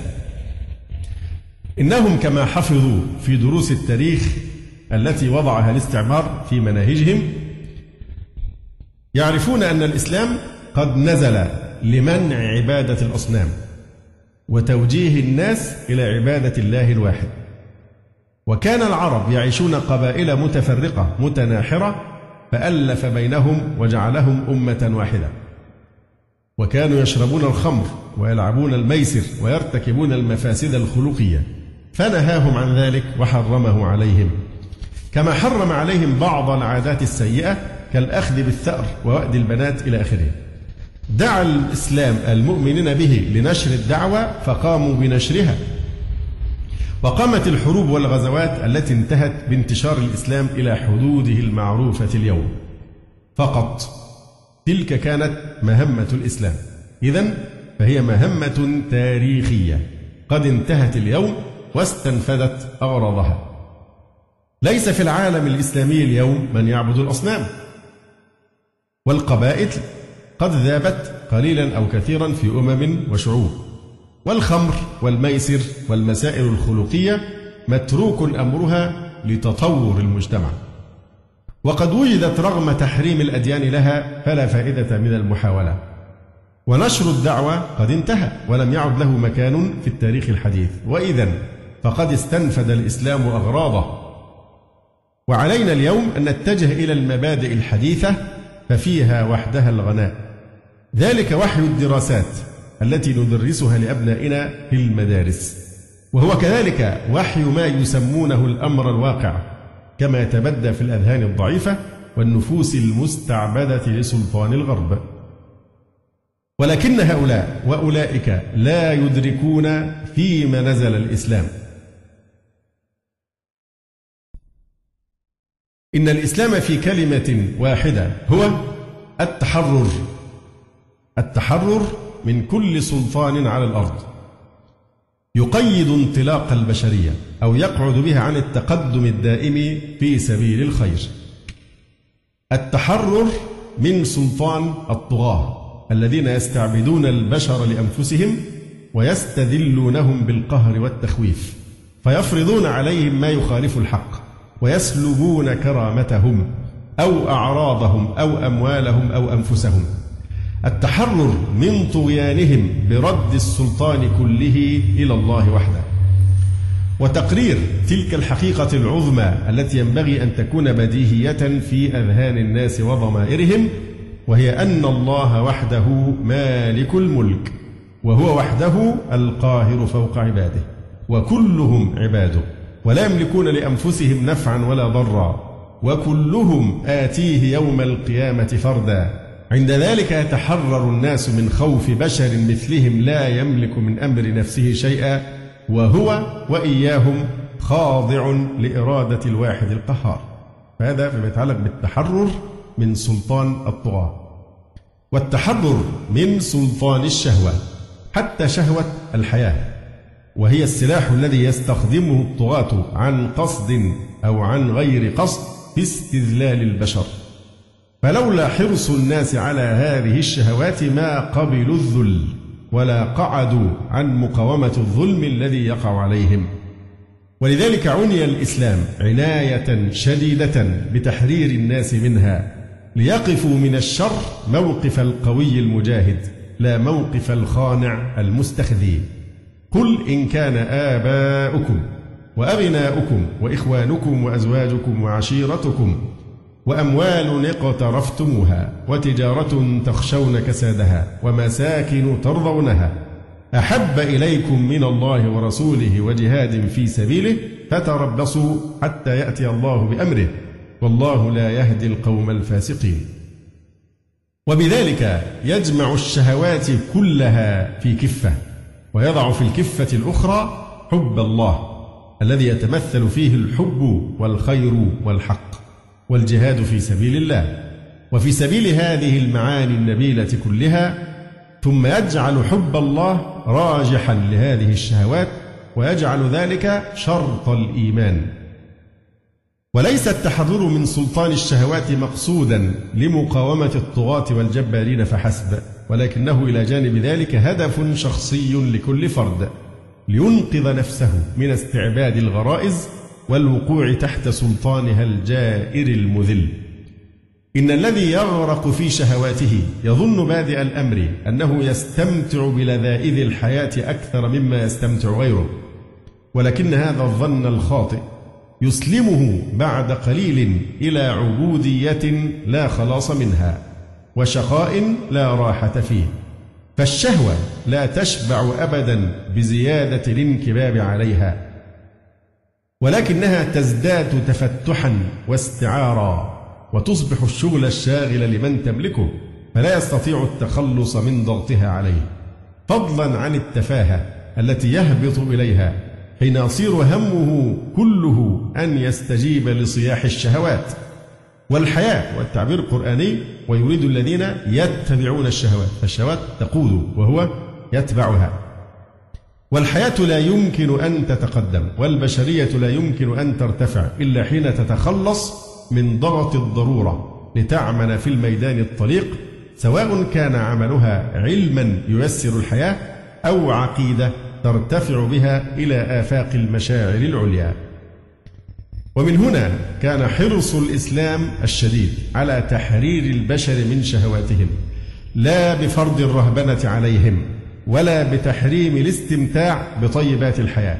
إنهم كما حفظوا في دروس التاريخ التي وضعها الاستعمار في مناهجهم يعرفون أن الإسلام قد نزل لمنع عبادة الأصنام وتوجيه الناس إلى عبادة الله الواحد. وكان العرب يعيشون قبائل متفرقة متناحرة فألف بينهم وجعلهم أمة واحدة، وكانوا يشربون الخمر ويلعبون الميسر ويرتكبون المفاسد الخلقية، فنهاهم عن ذلك وحرمه عليهم، كما حرم عليهم بعض العادات السيئة كالأخذ بالثأر ووأد البنات إلى آخره. دعا الإسلام المؤمنين به لنشر الدعوة فقاموا بنشرها، وقامت الحروب والغزوات التي انتهت بانتشار الإسلام إلى حدوده المعروفة اليوم فقط. تلك كانت مهمة الإسلام. إذن فهي مهمة تاريخية قد انتهت اليوم واستنفذت أغراضها. ليس في العالم الإسلامي اليوم من يعبد الأصنام، والقبائل قد ذابت قليلا أو كثيرا في وشعوب، والخمر والميسر والمسائل الخلقية متروك أمرها لتطور المجتمع، وقد وجدت رغم تحريم الأديان لها فلا فائدة من المحاولة. ونشر الدعوة قد انتهى ولم يعد له مكان في التاريخ الحديث، وإذن فقد استنفذ الإسلام أغراضه. وعلينا اليوم أن نتجه إلى المبادئ الحديثة ففيها وحدها الغناء. ذلك وحي الدراسات التي ندرسها لأبنائنا في المدارس، وهو كذلك وحي ما يسمونه الأمر الواقع، كما يتبدى في الأذهان الضعيفة والنفوس المستعبدة لسلطان الغرب. ولكن هؤلاء وأولئك لا يدركون فيما نزل الإسلام. إن الإسلام في كلمة واحدة هو التحرر، التحرر من كل سلطان على الأرض يقيد انطلاق البشرية أو يقعد بها عن التقدم الدائم في سبيل الخير. التحرر من سلطان الطغاة الذين يستعبدون البشر لأنفسهم ويستذلونهم بالقهر والتخويف، فيفرضون عليهم ما يخالف الحق ويسلبون كرامتهم أو أعراضهم أو أموالهم أو أنفسهم. التحرر من طغيانهم برد السلطان كله إلى الله وحده، وتقرير تلك الحقيقة العظمى التي ينبغي أن تكون بديهية في أذهان الناس وضمائرهم، وهي أن الله وحده مالك الملك، وهو وحده القاهر فوق عباده، وكلهم عباده ولا يملكون لأنفسهم نفعا ولا ضرا، وكلهم آتيه يوم القيامة فردا. عند ذلك يتحرر الناس من خوف بشر مثلهم لا يملك من أمر نفسه شيئا، وهو وإياهم خاضع لإرادة الواحد القهار. فهذا فيما يتعلق بالتحرر من سلطان الطغاة، والتحرر من سلطان الشهوة، حتى شهوة الحياة، وهي السلاح الذي يستخدمه الطغاة عن قصد أو عن غير قصد في استذلال البشر. فلولا حرص الناس على هذه الشهوات ما قبلوا الذل ولا قعدوا عن مقاومة الظلم الذي يقع عليهم. ولذلك عني الإسلام عناية شديدة بتحرير الناس منها، ليقفوا من الشر موقف القوي المجاهد لا موقف الخانع المستخذي. قل إن كان آباؤكم وأبناؤكم وإخوانكم وأزواجكم وعشيرتكم وأموال اقترفتموها وتجارة تخشون كسادها ومساكن ترضونها أحب إليكم من الله ورسوله وجهاد في سبيله فتربصوا حتى يأتي الله بأمره والله لا يهدي القوم الفاسقين. وبذلك يجمع الشهوات كلها في كفة، ويضع في الكفة الأخرى حب الله الذي يتمثل فيه الحب والخير والحق والجهاد في سبيل الله وفي سبيل هذه المعاني النبيلة كلها، ثم يجعل حب الله راجحا لهذه الشهوات ويجعل ذلك شرط الإيمان. وليس التحرر من سلطان الشهوات مقصودا لمقاومة الطغاة والجبارين فحسب، ولكنه إلى جانب ذلك هدف شخصي لكل فرد لينقذ نفسه من استعباد الغرائز والوقوع تحت سلطانها الجائر المذل. إن الذي يغرق في شهواته يظن بادئ الأمر أنه يستمتع بلذائذ الحياة أكثر مما يستمتع غيره، ولكن هذا الظن الخاطئ يسلمه بعد قليل إلى عبودية لا خلاص منها وشقاء لا راحة فيه. فالشهوة لا تشبع أبدا بزيادة الانكباب عليها، ولكنها تزداد تفتحا واستعارا وتصبح الشغل الشاغل لمن تملكه، فلا يستطيع التخلص من ضغطها عليه، فضلا عن التفاهة التي يهبط إليها حين يصير همه كله أن يستجيب لصياح الشهوات. والحياة والتعبير القرآني ويريد الذين يتبعون الشهوات، فالشهوات تقود وهو يتبعها. والحياة لا يمكن أن تتقدم والبشرية لا يمكن أن ترتفع إلا حين تتخلص من ضغط الضرورة لتعمل في الميدان الطليق، سواء كان عملها علما ييسر الحياة أو عقيدة ترتفع بها إلى آفاق المشاعر العليا. ومن هنا كان حرص الإسلام الشديد على تحرير البشر من شهواتهم، لا بفرض الرهبنة عليهم ولا بتحريم الاستمتاع بطيبات الحياة،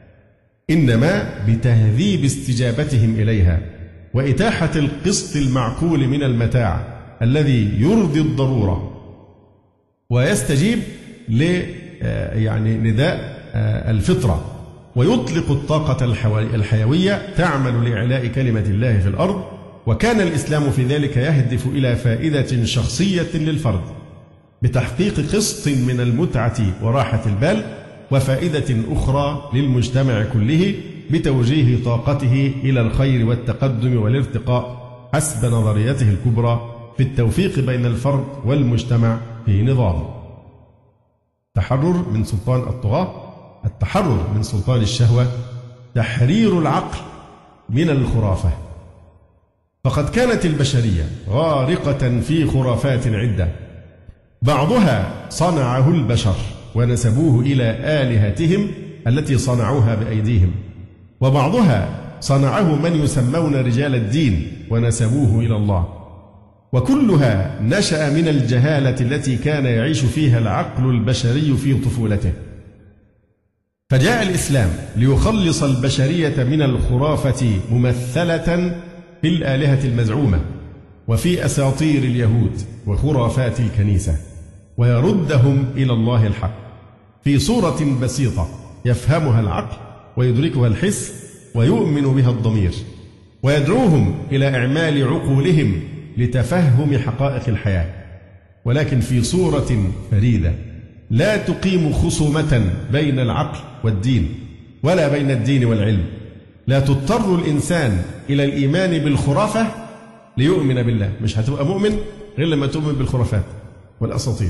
إنما بتهذيب استجابتهم إليها وإتاحة القسط المعقول من المتاع الذي يرضي الضرورة ويستجيب نداء الفطرة ويطلق الطاقة الحيوية تعمل لإعلاء كلمة الله في الأرض. وكان الإسلام في ذلك يهدف إلى فائدة شخصية للفرد بتحقيق قسط من المتعة وراحة البال، وفائدة أخرى للمجتمع كله بتوجيه طاقته إلى الخير والتقدم والارتقاء حسب نظريته الكبرى في التوفيق بين الفرد والمجتمع في نظام. التحرر من سلطان الطغاة، التحرر من سلطان الشهوة، تحرير العقل من الخرافة. فقد كانت البشرية غارقة في خرافات عدة، بعضها صنعه البشر ونسبوه إلى آلهتهم التي صنعوها بأيديهم، وبعضها صنعه من يسمون رجال الدين ونسبوه إلى الله، وكلها نشأ من الجهالة التي كان يعيش فيها العقل البشري في طفولته. فجاء الإسلام ليخلص البشرية من الخرافة ممثلة في الآلهة المزعومة وفي أساطير اليهود وخرافات الكنيسة، ويردهم إلى الله الحق في صورة بسيطة يفهمها العقل ويدركها الحس ويؤمن بها الضمير، ويدعوهم إلى إعمال عقولهم لتفهم حقائق الحياة، ولكن في صورة فريدة لا تقيم خصومة بين العقل والدين ولا بين الدين والعلم. لا تضطر الإنسان إلى الإيمان بالخرافة ليؤمن بالله، مش هتبقى مؤمن غير لما تؤمن بالخرافات والأساطير.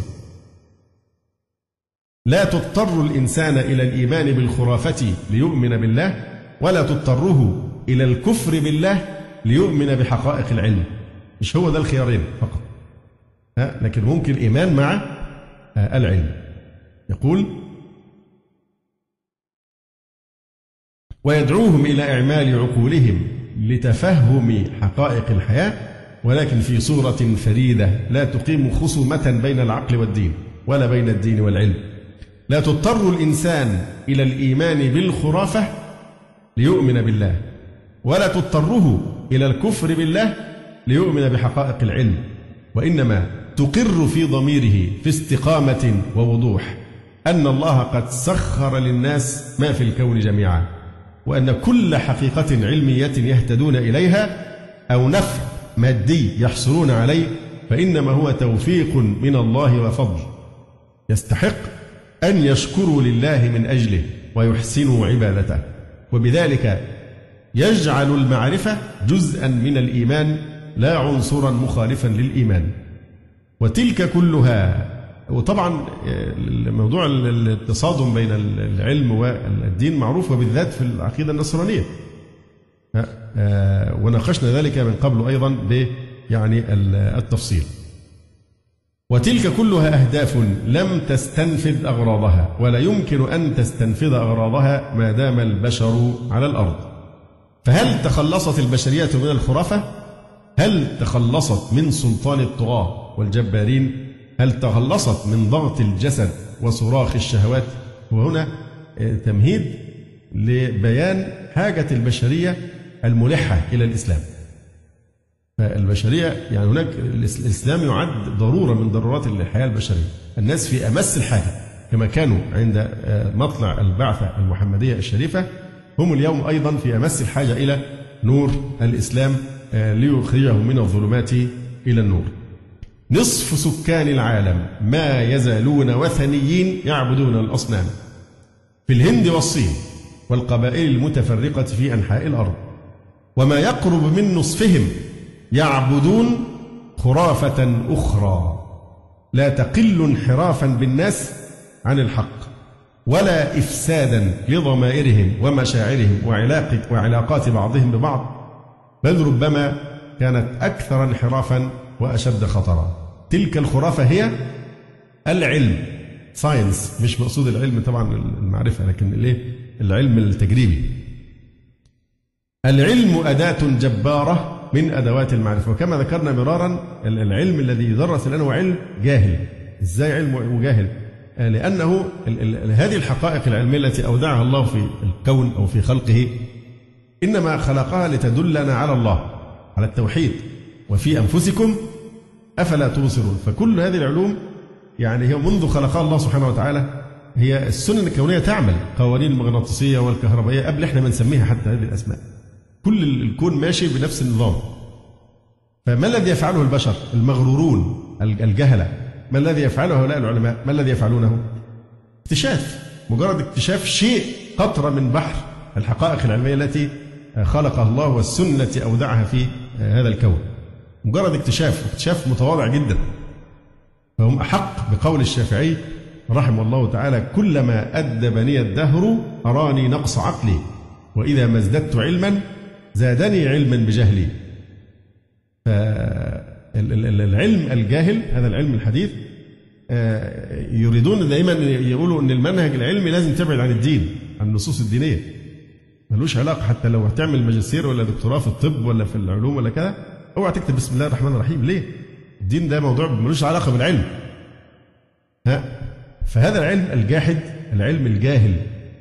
لا تضطر الإنسان إلى الإيمان بالخرافة ليؤمن بالله، ولا تضطره إلى الكفر بالله ليؤمن بحقائق العلم. مش هو ده الخيارين فقط، لكن ممكن إيمان مع العلم. يقول: ويدعوهم إلى إعمال عقولهم لتفهم حقائق الحياة، ولكن في صورة فريدة لا تقيم خصومة بين العقل والدين ولا بين الدين والعلم. لا تضطر الإنسان إلى الإيمان بالخرافة ليؤمن بالله، ولا تضطره إلى الكفر بالله ليؤمن بحقائق العلم، وإنما تقر في ضميره في استقامة ووضوح أن الله قد سخر للناس ما في الكون جميعا، وأن كل حقيقة علمية يهتدون إليها أو نفع مادي يحصلون عليه فإنما هو توفيق من الله وفضل، يستحق أن يشكروا لله من أجله ويحسنوا عبادته، وبذلك يجعل المعرفة جزءا من الإيمان لا عنصرا مخالفا للإيمان. وتلك كلها، وطبعا موضوع التصادم بين العلم والدين معروف، وبالذات في العقيدة النصرانية، وناقشنا ذلك من قبل أيضا يعني التفصيل. وتلك كلها أهداف لم تستنفذ أغراضها، ولا يمكن أن تستنفذ أغراضها ما دام البشر على الأرض. فهل تخلصت البشرية من الخرافة؟ هل تخلصت من سلطان الطغاة والجبارين؟ هل تخلصت من ضغط الجسد وصراخ الشهوات؟ وهنا تمهيد لبيان حاجة البشرية الملحة إلى الإسلام. فالبشرية يعني هناك الإسلام يعد ضرورة من ضرورات الحياة البشرية. الناس في أمس الحاجة كما كانوا عند مطلع البعثة المحمدية الشريفة، هم اليوم أيضا في أمس الحاجة إلى نور الإسلام ليخرجهم من الظلمات إلى النور. نصف سكان العالم ما يزالون وثنيين يعبدون الأصنام في الهند والصين والقبائل المتفرقة في أنحاء الأرض، وما يقرب من نصفهم يعبدون خرافة أخرى لا تقل انحرافا بالناس عن الحق ولا إفسادا لضمائرهم ومشاعرهم وعلاقات بعضهم ببعض، بل ربما كانت أكثر انحرافا وأشد خطرا. تلك الخرافة هي العلم، ساينس، مش مقصود العلم طبعا المعرفة، لكن العلم التجريبي. العلم أداة جبارة من أدوات المعرفة، وكما ذكرنا مرارا العلم الذي يدرس الآن هو علم جاهل. إزاي علم وجاهل؟ لأنه هذه الحقائق العلمية التي أودعها الله في الكون أو في خلقه إنما خلقها لتدلنا على الله، على التوحيد. وفي أنفسكم أفلا تبصرون. فكل هذه العلوم يعني هي منذ خلقها الله سبحانه وتعالى هي السنن الكونية تعمل، قوانين المغناطيسية والكهربائية قبل احنا ما نسميها حتى هذه الأسماء. كل الكون ماشي بنفس النظام. فما الذي يفعله البشر المغرورون الجهلة؟ ما الذي يفعله هؤلاء العلماء؟ ما الذي يفعلونه؟ اكتشاف، مجرد اكتشاف شيء، قطرة من بحر الحقائق العلمية التي خلقها الله والسنة التي أودعها في هذا الكون. مجرد اكتشاف متواضع جدا. فهم أحق بقول الشافعي رحمه الله تعالى: كلما أدبني الدهر أراني نقص عقلي، وإذا ما ازددت علما زادني علما بجهلي. فالعلم الجاهل، هذا العلم الحديث، يريدون دائما يقولوا أن المنهج العلمي لازم تبعد عن الدين، عن النصوص الدينية، ملوش علاقة. حتى لو هتعمل ماجستير ولا دكتوراه في الطب ولا في العلوم ولا كذا، اوعى تكتب بسم الله الرحمن الرحيم. ليه؟ الدين ده موضوع ملوش علاقة بالعلم. فهذا العلم الجاحد، العلم الجاهل،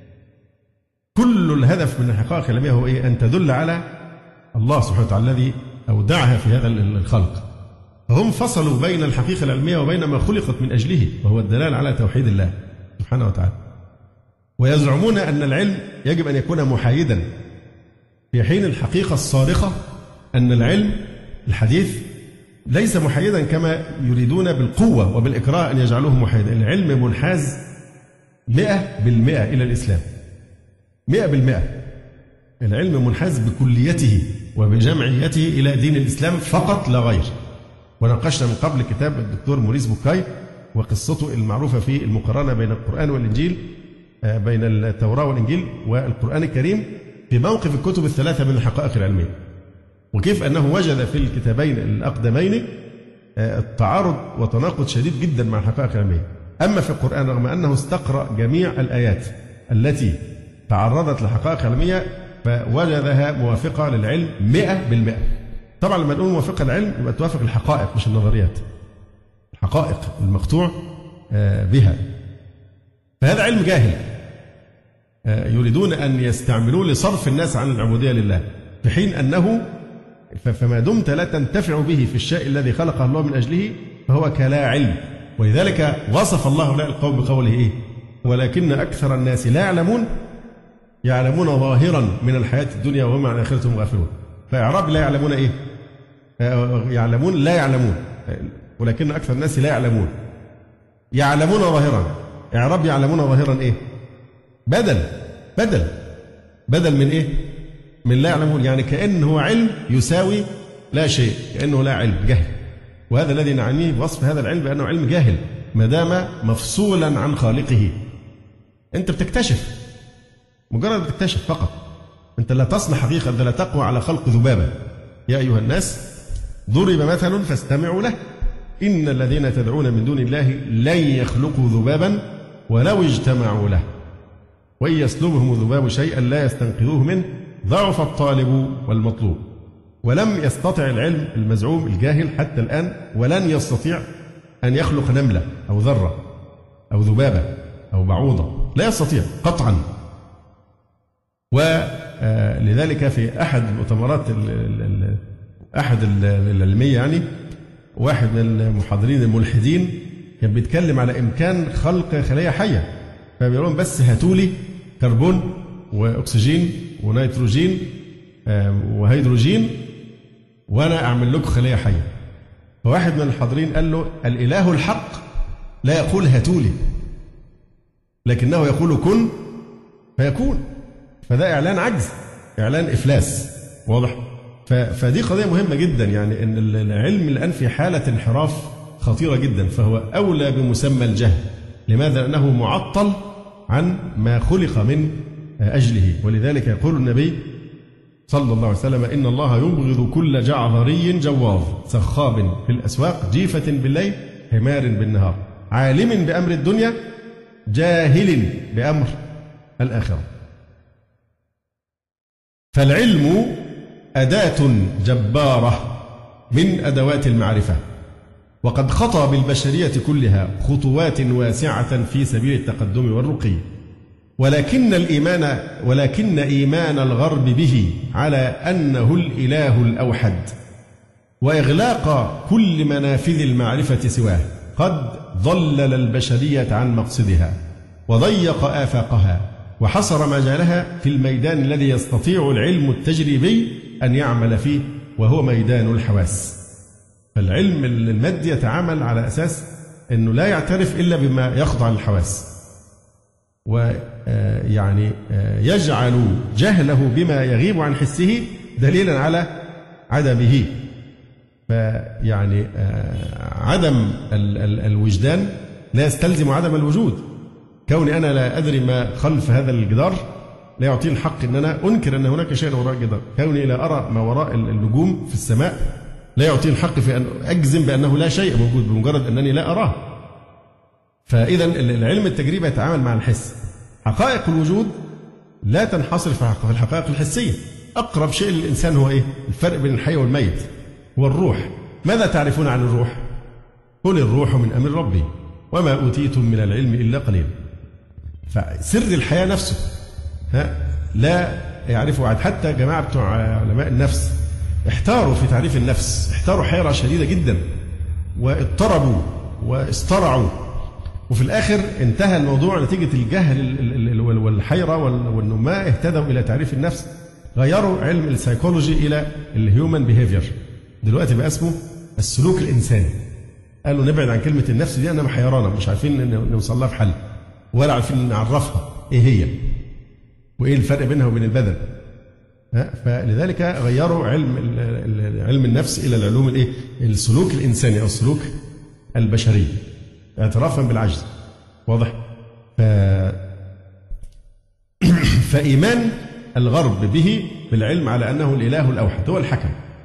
كل الهدف من الحقائق العلمية هو إيه؟ أن تدل على الله سبحانه وتعالى الذي أودعها في هذا الخلق. فهم فصلوا بين الحقيقة العلمية وبين ما خلقت من أجله، وهو الدلالة على توحيد الله سبحانه وتعالى. ويزعمون أن العلم يجب أن يكون محايدا، في حين الحقيقة الصارخة أن العلم الحديث ليس محايدا كما يريدون بالقوة وبالإكراه أن يجعلوه محايدا. العلم منحاز 100% إلى الإسلام، 100%. العلم منحاز بكليته وبجمعيته إلى دين الإسلام فقط لا غير. وناقشنا من قبل كتاب الدكتور موريس بوكاي وقصته المعروفة في المقارنة بين القرآن والإنجيل، بين التوراة والإنجيل والقرآن الكريم، في موقف الكتب الثلاثة من الحقائق العلمية، وكيف أنه وجد في الكتابين الأقدمين التعارض وتناقض شديد جدا مع الحقائق العلمية. أما في القرآن رغم أنه استقرأ جميع الآيات التي تعرضت للحقائق العلمية فوجدها موافقة للعلم 100%. طبعا لما نقول موافقة للعلم يبقى توافق الحقائق مش النظريات، الحقائق المقطوع بها. فهذا علم جاهل يريدون أن يستعملوه لصرف الناس عن العبودية لله، في حين أنه فما دمت لا تنتفع به في الشيء الذي خلقه الله من أجله فهو كلا علم. ولذلك وصف الله هؤلاء القوم بقوله إيه؟ ولكن أكثر الناس لا يعلمون ظاهرا من الحياة الدنيا وهم عن آخرتهم غافلون. فإعراب لا يعلمون إيه؟ يعلمون لا يعلمون، ولكن أكثر الناس لا يعلمون ظاهرا. إعراب يعلمون ظاهرا إيه؟ بدل من إيه؟ من لا يعلمون، يعني كأنه علم يساوي لا شيء، كأنه لا علم، جهل. وهذا الذي نعنيه بوصف هذا العلم بأنه علم جاهل ما دام مفصولا عن خالقه. أنت بتكتشف، مجرد بتكتشف فقط، أنت لا تصنع حقيقة، أنت لا تقوى على خلق ذبابة. يا أيها الناس ضرب مثل فاستمعوا له إن الذين تدعون من دون الله لن يخلقوا ذبابا ولو اجتمعوا له وإن يسلبهم الذباب شيئا لا يستنقذوه منه ضعف الطالب والمطلوب. ولم يستطع العلم المزعوم الجاهل حتى الآن ولن يستطيع أن يخلق نملة أو ذرة أو ذبابة أو بعوضة، لا يستطيع قطعا. ولذلك في أحد المؤتمرات العلمية يعني واحد من المحاضرين الملحدين كان بيتكلم على إمكان خلق خلية حية، فبيقولون بس هاتولي كربون وأكسجين ونيتروجين وهيدروجين وأنا أعمل لكم خلية حية. فواحد من الحاضرين قال له الإله الحق لا يقول هاتولي، لكنه يقول كن فيكون. فده إعلان عجز، إعلان إفلاس واضح. فدي قضية مهمة جدا، يعني أن العلم الآن في حالة انحراف خطيرة جدا، فهو أولى بمسمى الجهل. لماذا؟ لأنه معطل عن ما خلق من أجله. ولذلك يقول النبي صلى الله عليه وسلم إن الله يبغض كل جعذري جواظ سخاب في الأسواق جيفة بالليل حمار بالنهار عالم بأمر الدنيا جاهل بأمر الآخرة. فالعلم أداة جبارة من أدوات المعرفة، وقد خطى بالبشرية كلها خطوات واسعة في سبيل التقدم والرقي، ولكن إيمان الغرب به على أنه الإله الأوحد وإغلاق كل منافذ المعرفة سواه قد ضلل البشرية عن مقصدها وضيق آفاقها وحصر مجالها في الميدان الذي يستطيع العلم التجريبي أن يعمل فيه، وهو ميدان الحواس. فالعلم المادي يتعامل على أساس أنه لا يعترف إلا بما يخضع للحواس، ويعني يجعل جهله بما يغيب عن حسه دليلا على عدمه. فيعني عدم الوجدان لا يستلزم عدم الوجود. كوني أنا لا أدري ما خلف هذا الجدار لا يعطيني الحق أن أنا أنكر أن هناك شيء وراء الجدار. كوني لا أرى ما وراء النجوم في السماء لا يعطيني الحق في أن أجزم بأنه لا شيء موجود بمجرد أنني لا أراه. فإذا العلم التجريبي يتعامل مع الحس. حقائق الوجود لا تنحصر في الحقائق الحسية. أقرب شيء للإنسان هو إيه؟ الفرق بين الحي والميت هو الروح. ماذا تعرفون عن الروح؟ قل الروح من أمر ربي وما أوتيتم من العلم إلا قليلا. فسر الحياة نفسه لا يعرفه عاد. حتى جماعة بتوع علماء النفس احتاروا في تعريف النفس، احتاروا حيرة شديدة جدا واضطربوا واسترعوا، وفي الآخر انتهى الموضوع نتيجة الجهل والحيرة وأنه ما اهتدوا إلى تعريف النفس. غيروا علم السيكولوجي إلى الهيومن بيهيفير، دلوقتي بقى اسمه السلوك الإنساني. قالوا نبعد عن كلمة النفس دي، أنا محيرانا مش عارفين نوصل لها في حل ولا عارفين نعرفها إيه هي وإيه الفرق بينها وبين البدن. فلذلك غيروا علم النفس إلى العلوم الإيه؟ السلوك الإنساني أو السلوك البشري اعترافا بالعجز. واضح؟ فإيمان الغرب به بالعلم على أنه الإله الأوحد هو الحكم،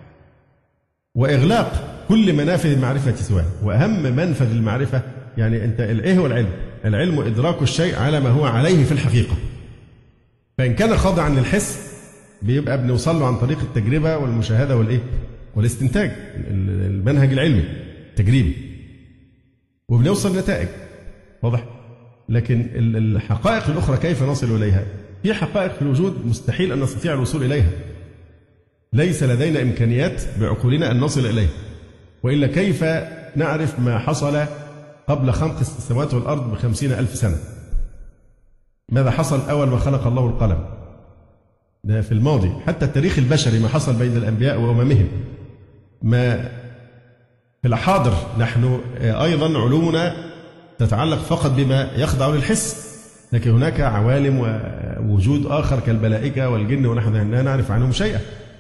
وإغلاق كل منافذ المعرفة سواه. وأهم منفذ المعرفة يعني أنت إيه هو العلم؟ العلم إدراك الشيء على ما هو عليه في الحقيقة. فإن كان خاضعا للحس بيبقى بنوصل له عن طريق التجربة والمشاهدة والإيه؟ والاستنتاج، المنهج العلمي التجريبي، وبنوصل نتائج. واضح؟ لكن الحقائق الأخرى كيف نصل إليها؟ في حقائق في الوجود مستحيل أن نستطيع الوصول إليها، ليس لدينا إمكانيات بعقولنا أن نصل إليها، وإلا كيف نعرف ما حصل قبل خلق السماوات والأرض ب50,000 سنة؟ ماذا حصل أول ما خلق الله القلم؟ ده في الماضي. حتى التاريخ البشري ما حصل بين الأنبياء وأممهم. ما في الحاضر نحن أيضا علومنا تتعلق فقط بما يخضع للحس، لكن هناك عوالم ووجود آخر كالملائكة والجن ونحن لا نعرف عنهم شيئا.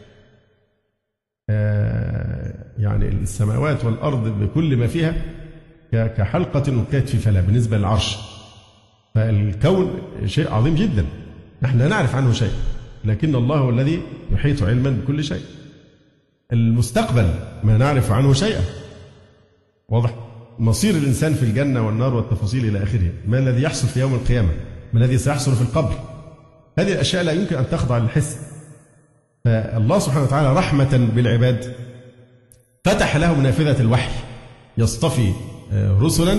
يعني السماوات والأرض بكل ما فيها كحلقة وكتف فلا بالنسبة للعرش. فالكون شيء عظيم جدا نحن لا نعرف عنه شيء، لكن الله هو الذي يحيط علما بكل شيء. المستقبل ما نعرف عنه شيئا. واضح؟ مصير الإنسان في الجنة والنار والتفاصيل إلى آخره، ما الذي يحصل في يوم القيامة، ما الذي سيحصل في القبر، هذه الأشياء لا يمكن أن تخضع للحس. فالله سبحانه وتعالى رحمة بالعباد فتح لهم نافذة الوحي، يصطفي رسلا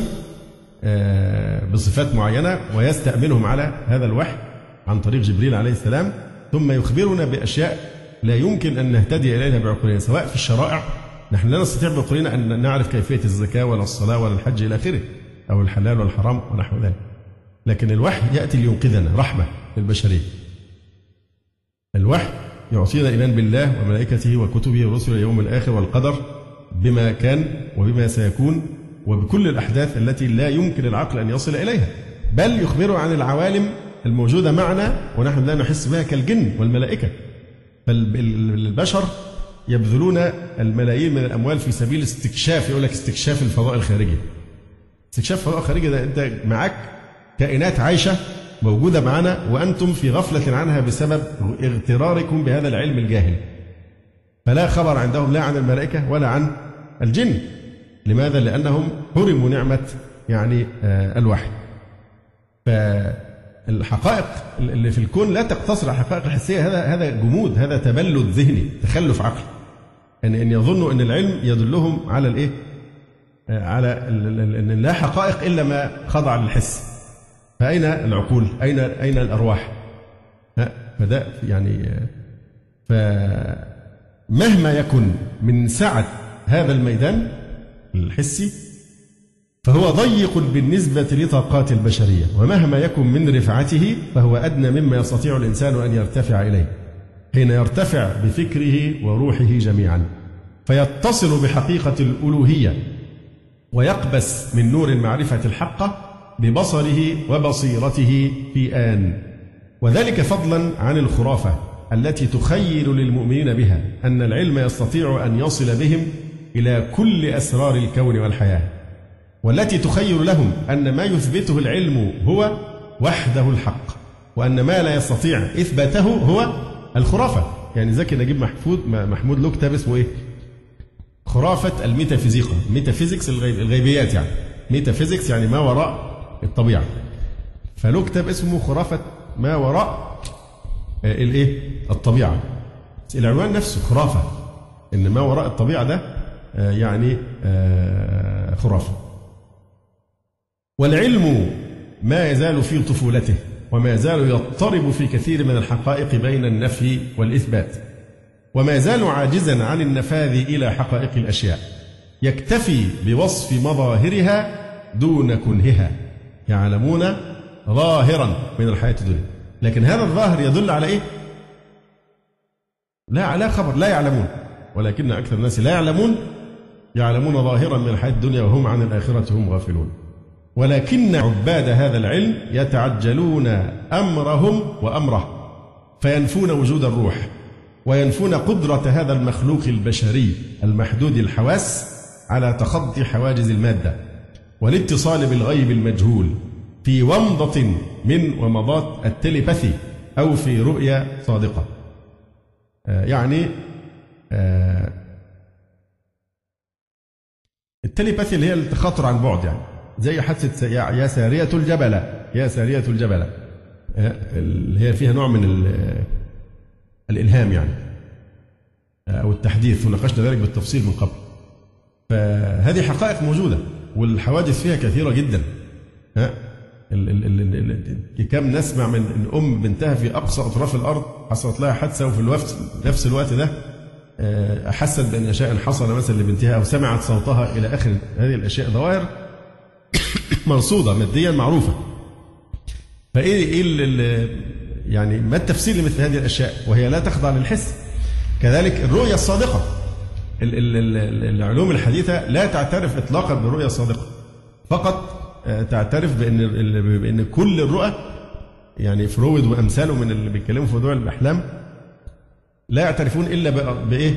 بصفات معينة ويستأمنهم على هذا الوحي عن طريق جبريل عليه السلام، ثم يخبرنا بأشياء لا يمكن أن نهتدي إليها بعقولنا، سواء في الشرائع نحن لا نستطيع بعقولنا أن نعرف كيفية الزكاة ولا الصلاة ولا الحج إلى آخره، أو الحلال والحرام ونحو ذلك، لكن الوحي يأتي لينقذنا، رحمة للبشرية. الوحي يعطينا الإيمان بالله وملائكته وكتبه ورسله اليوم الآخر والقدر بما كان وبما سيكون وبكل الأحداث التي لا يمكن العقل أن يصل إليها، بل يخبر عن العوالم الموجودة معنا ونحن لا نحس بها كالجن والملائكة. فالبشر يبذلون الملايين من الأموال في سبيل استكشاف، يقول لك استكشاف الفضاء الخارجي. استكشاف الفضاء الخارجي ده أنت معك كائنات عايشة موجودة معنا وأنتم في غفلة عنها بسبب اغتراركم بهذا العلم الجاهل. فلا خبر عندهم لا عن الملائكة ولا عن الجن. لماذا؟ لأنهم حرموا نعمة يعني الوحي. فالحقائق اللي في الكون لا تقتصر على الحقائق الحسية، هذا جمود، هذا تبلد ذهني، تخلف عقلي. أن يظنوا أن العلم يدلهم على الإيه؟ على أن لا حقائق إلا ما خضع للحس. فأين العقول؟ أين الأرواح؟ فده يعني فمهما يكن من سعة هذا الميدان الحسي، فهو ضيق بالنسبة لطاقات البشرية، ومهما يكن من رفعته فهو أدنى مما يستطيع الإنسان أن يرتفع إليه حين يرتفع بفكره وروحه جميعا، فيتصل بحقيقة الألوهية ويقبس من نور المعرفة الحقة ببصره وبصيرته في آن، وذلك فضلا عن الخرافة التي تخيل للمؤمنين بها أن العلم يستطيع أن يصل بهم إلى كل أسرار الكون والحياة، والتي تخيل لهم أن ما يثبته العلم هو وحده الحق، وأن ما لا يستطيع إثباته هو الخرافة. يعني زكي نجيب محمود له كتاب اسمه إيه؟ خرافة الميتافيزيقا، ميتافيزيكس الغيبيات، يعني ميتافيزيكس يعني ما وراء الطبيعة، فله كتاب اسمه خرافة ما وراء الطبيعة. العنوان نفسه خرافة، إن ما وراء الطبيعة ده يعني خرافة. والعلم ما يزال في طفولته، وما يزال يضطرب في كثير من الحقائق بين النفي والإثبات، وما يزال عاجزا عن النفاذ إلى حقائق الأشياء، يكتفي بوصف مظاهرها دون كنهها. يعلمون ظاهرا من الحياة الدنيا، لكن هذا الظاهر يدل على إيه؟ لا على خبر، لا يعلمون، ولكن أكثر الناس لا يعلمون، يعلمون ظاهرا من الحياة الدنيا وهم عن الآخرة هم غافلون. ولكن عباد هذا العلم يتعجلون أمرهم وأمره، فينفون وجود الروح، وينفون قدرة هذا المخلوق البشري المحدود الحواس على تخطي حواجز المادة والاتصال بالغيب المجهول في ومضة من ومضات التليباثي أو في رؤية صادقة. يعني التليباثي اللي هي التخاطر عن بعد، يعني زي حادثة يا سارية الجبل، يا سارية الجبل، اللي هي فيها نوع من الإلهام يعني أو التحديث، وناقشنا ذلك بالتفصيل من قبل. فهذه حقائق موجودة والحوادث فيها كثيرة جدا. كم نسمع من أم بنتها في أقصى أطراف الأرض حصلت لها حادثة، وفي نفس الوقت ده أحست بأن شيئا حصل مثلا لبنتها، أو سمعت صوتها إلى آخر هذه الأشياء، ظواهر مرصودة ماديا معروفة. فإيه يعني ما التفسير لمثل هذه الأشياء وهي لا تخضع للحس؟ كذلك الرؤية الصادقة، العلوم الحديثة لا تعترف إطلاقا بالرؤية الصادقة، فقط تعترف بأن كل الرؤى، يعني فرويد وأمثاله من اللي بيتكلموا في موضوع الأحلام، لا يعترفون إلا بإيه؟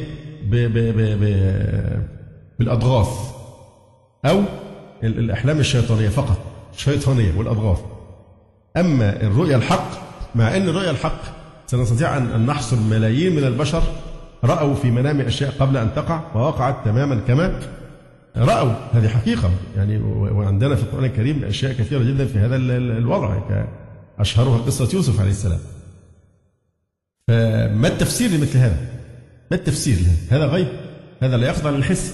بالأضغاث أو الأحلام الشيطانية فقط، الشيطانية والأضغاث. أما الرؤية الحق، مع أن الرؤية الحق سنستطيع أن نحصر ملايين من البشر رأوا في منام أشياء قبل أن تقع ووقعت تماما كما رأوا، هذه حقيقة يعني. وعندنا في القرآن الكريم أشياء كثيرة جدا في هذا الوضع، أشهرها قصة يوسف عليه السلام. فما التفسير لمثل هذا؟ ما التفسير له؟ هذا غيب، هذا لا يخضع للحس.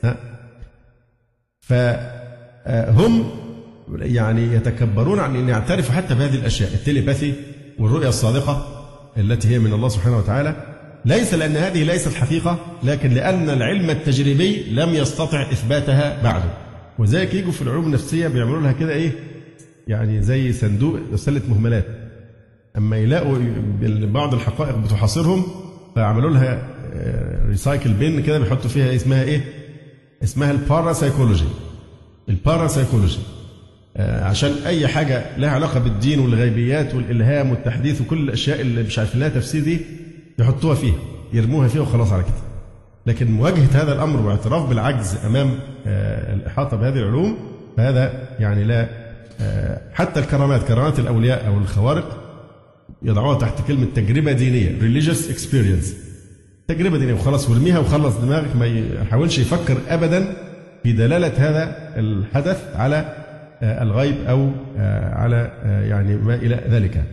فهم يعني يتكبرون عن أن يعترفوا حتى بهذه الأشياء، التليباثي والرؤية الصادقة التي هي من الله سبحانه وتعالى، ليس لأن هذه ليست حقيقة، لكن لأن العلم التجريبي لم يستطع إثباتها بعده. وذلك يجوا في العلوم النفسية بيعملوا لها كده إيه، يعني زي صندوق سلة مهملات، أما يلاقوا بعض الحقائق بتحاصرهم فعملوا لها ريسايكل بين كده بيحطوا فيها اسمها إيه؟ اسمها الباراسايكولوجي. الباراسايكولوجي عشان أي حاجة لها علاقة بالدين والغيبيات والإلهام والتحديث وكل الأشياء اللي مش عارفين لها تفسير دي يحطوها فيها، يرموها فيها وخلاص على كده. لكن مواجهة هذا الأمر واعتراف بالعجز أمام الإحاطة بهذه العلوم، فهذا يعني لا. حتى كرامات الأولياء أو الخوارق يضعوها تحت كلمة تجربة دينية، religious experience، تجربة دينية وخلاص، وارميها وخلص دماغك، ما يحاولش يفكر أبدا في دلالة هذا الحدث على الغيب أو على يعني ما إلى ذلك.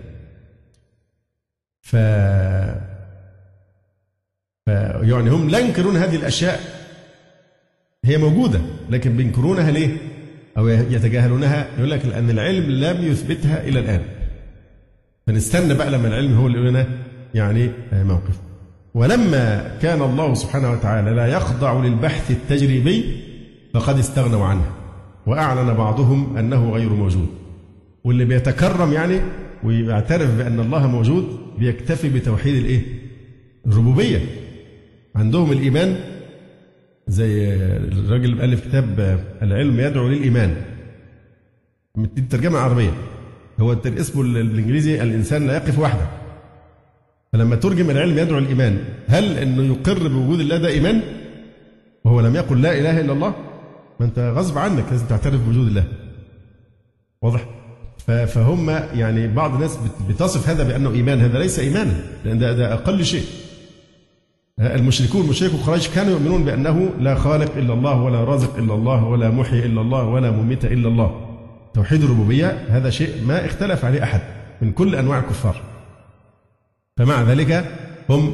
يعني هم لا ينكرون هذه الأشياء، هي موجودة، لكن بينكرونها ليه؟ أو يتجاهلونها، يقول لك لأن العلم لم يثبتها إلى الآن، فنستنى بقى لما العلم هو اللي يقول لنا يعني موقف. ولما كان الله سبحانه وتعالى لا يخضع للبحث التجريبي فقد استغنوا عنه، وأعلن بعضهم أنه غير موجود. واللي بيتكرم يعني ويعترف بأن الله موجود بيكتفي بتوحيد الإيه؟ الربوبية. عندهم الإيمان زي الراجل اللي ألف كتاب العلم يدعو للإيمان، دي الترجمة العربية، هو اسمه بالإنجليزي الإنسان لا يقف وحده. فلما ترجم العلم يدعو للإيمان، هل إنه يقر بوجود الله ده إيمان؟ وهو لم يقل لا إله إلا الله؟ ما أنت غصب عنك لازم تعترف بوجود الله. واضح؟ فهم يعني بعض الناس بتصف هذا بأنه إيمان، هذا ليس إيمانا، لأن ده أقل شيء. المشركون مشركو قريش كانوا يؤمنون بأنه لا خالق إلا الله ولا رازق إلا الله ولا محيي إلا الله ولا مميت إلا الله. توحيد الربوبية هذا شيء ما اختلف عليه أحد من كل أنواع الكفار. فمع ذلك هم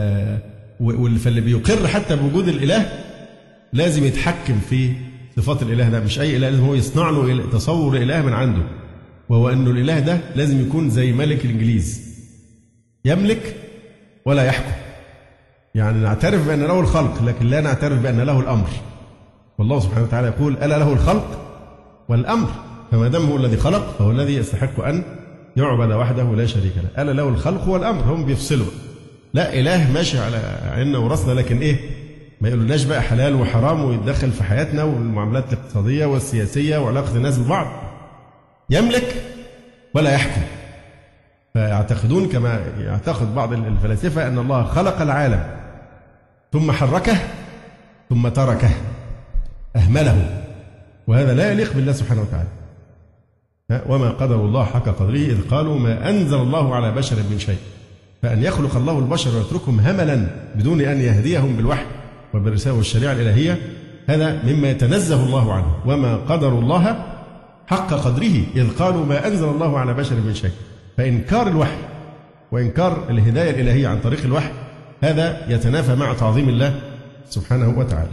فاللي بيقر حتى بوجود الإله لازم يتحكم في صفات الإله ده، مش أي إله، لازم هو يصنع له تصور إله من عنده، وهو أنه الإله ده لازم يكون زي ملك الإنجليز يملك ولا يحكم. يعني نعترف بأن له الخلق لكن لا نعترف بأن له الأمر. والله سبحانه وتعالى يقول ألا له الخلق والأمر، فما دام هو الذي خلق فهو الذي يستحق أن يعبد وحده لا شريك له. ألا له الخلق والأمر. هم بيفصلوا، لا إله ماشي على عيننا وراسنا، لكن إيه ما يقولوناش بقى حلال وحرام ويتدخل في حياتنا والمعاملات الاقتصادية والسياسية وعلاقة الناس ببعض. يملك ولا يحكم. فيعتقدون كما يعتقد بعض الفلاسفة أن الله خلق العالم ثم حركه ثم تركه، أهمله، وهذا لا يليق بالله سبحانه وتعالى. وما قدر الله حق قدره إذ قالوا ما أنزل الله على بشر من شيء. فأن يخلق الله البشر ويتركهم هملا بدون أن يهديهم بالوحي وبالرسالة والشريعة الإلهية، هذا مما يتنزه الله عنه. وما قدر الله حق قدره إذ قالوا ما أنزل الله على بشر من شيء. فإنكار الوحي وإنكار الهداية الإلهية عن طريق الوحي هذا يتنافى مع تعظيم الله سبحانه وتعالى.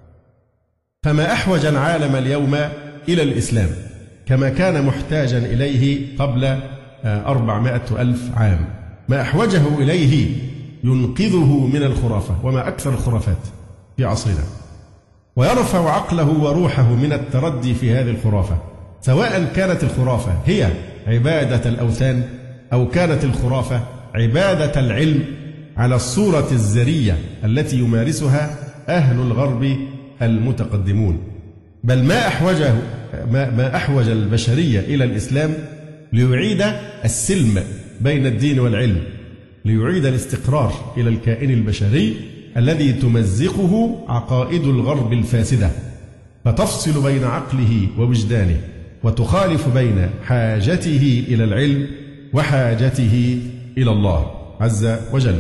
فما أحوج العالم اليوم إلى الإسلام كما كان محتاجا إليه قبل 400,000 عام. ما أحوجه إليه ينقذه من الخرافة، وما أكثر الخرافات في عصرنا، ويرفع عقله وروحه من التردي في هذه الخرافة، سواء كانت الخرافة هي عبادة الأوثان أو كانت الخرافة عبادة العلم على الصورة الزرية التي يمارسها أهل الغرب المتقدمون. بل ما أحوج البشرية إلى الإسلام ليعيد السلم بين الدين والعلم، ليعيد الاستقرار إلى الكائن البشري الذي تمزقه عقائد الغرب الفاسدة، فتفصل بين عقله ووجدانه، وتخالف بين حاجته إلى العلم وحاجته إلى الله عز وجل.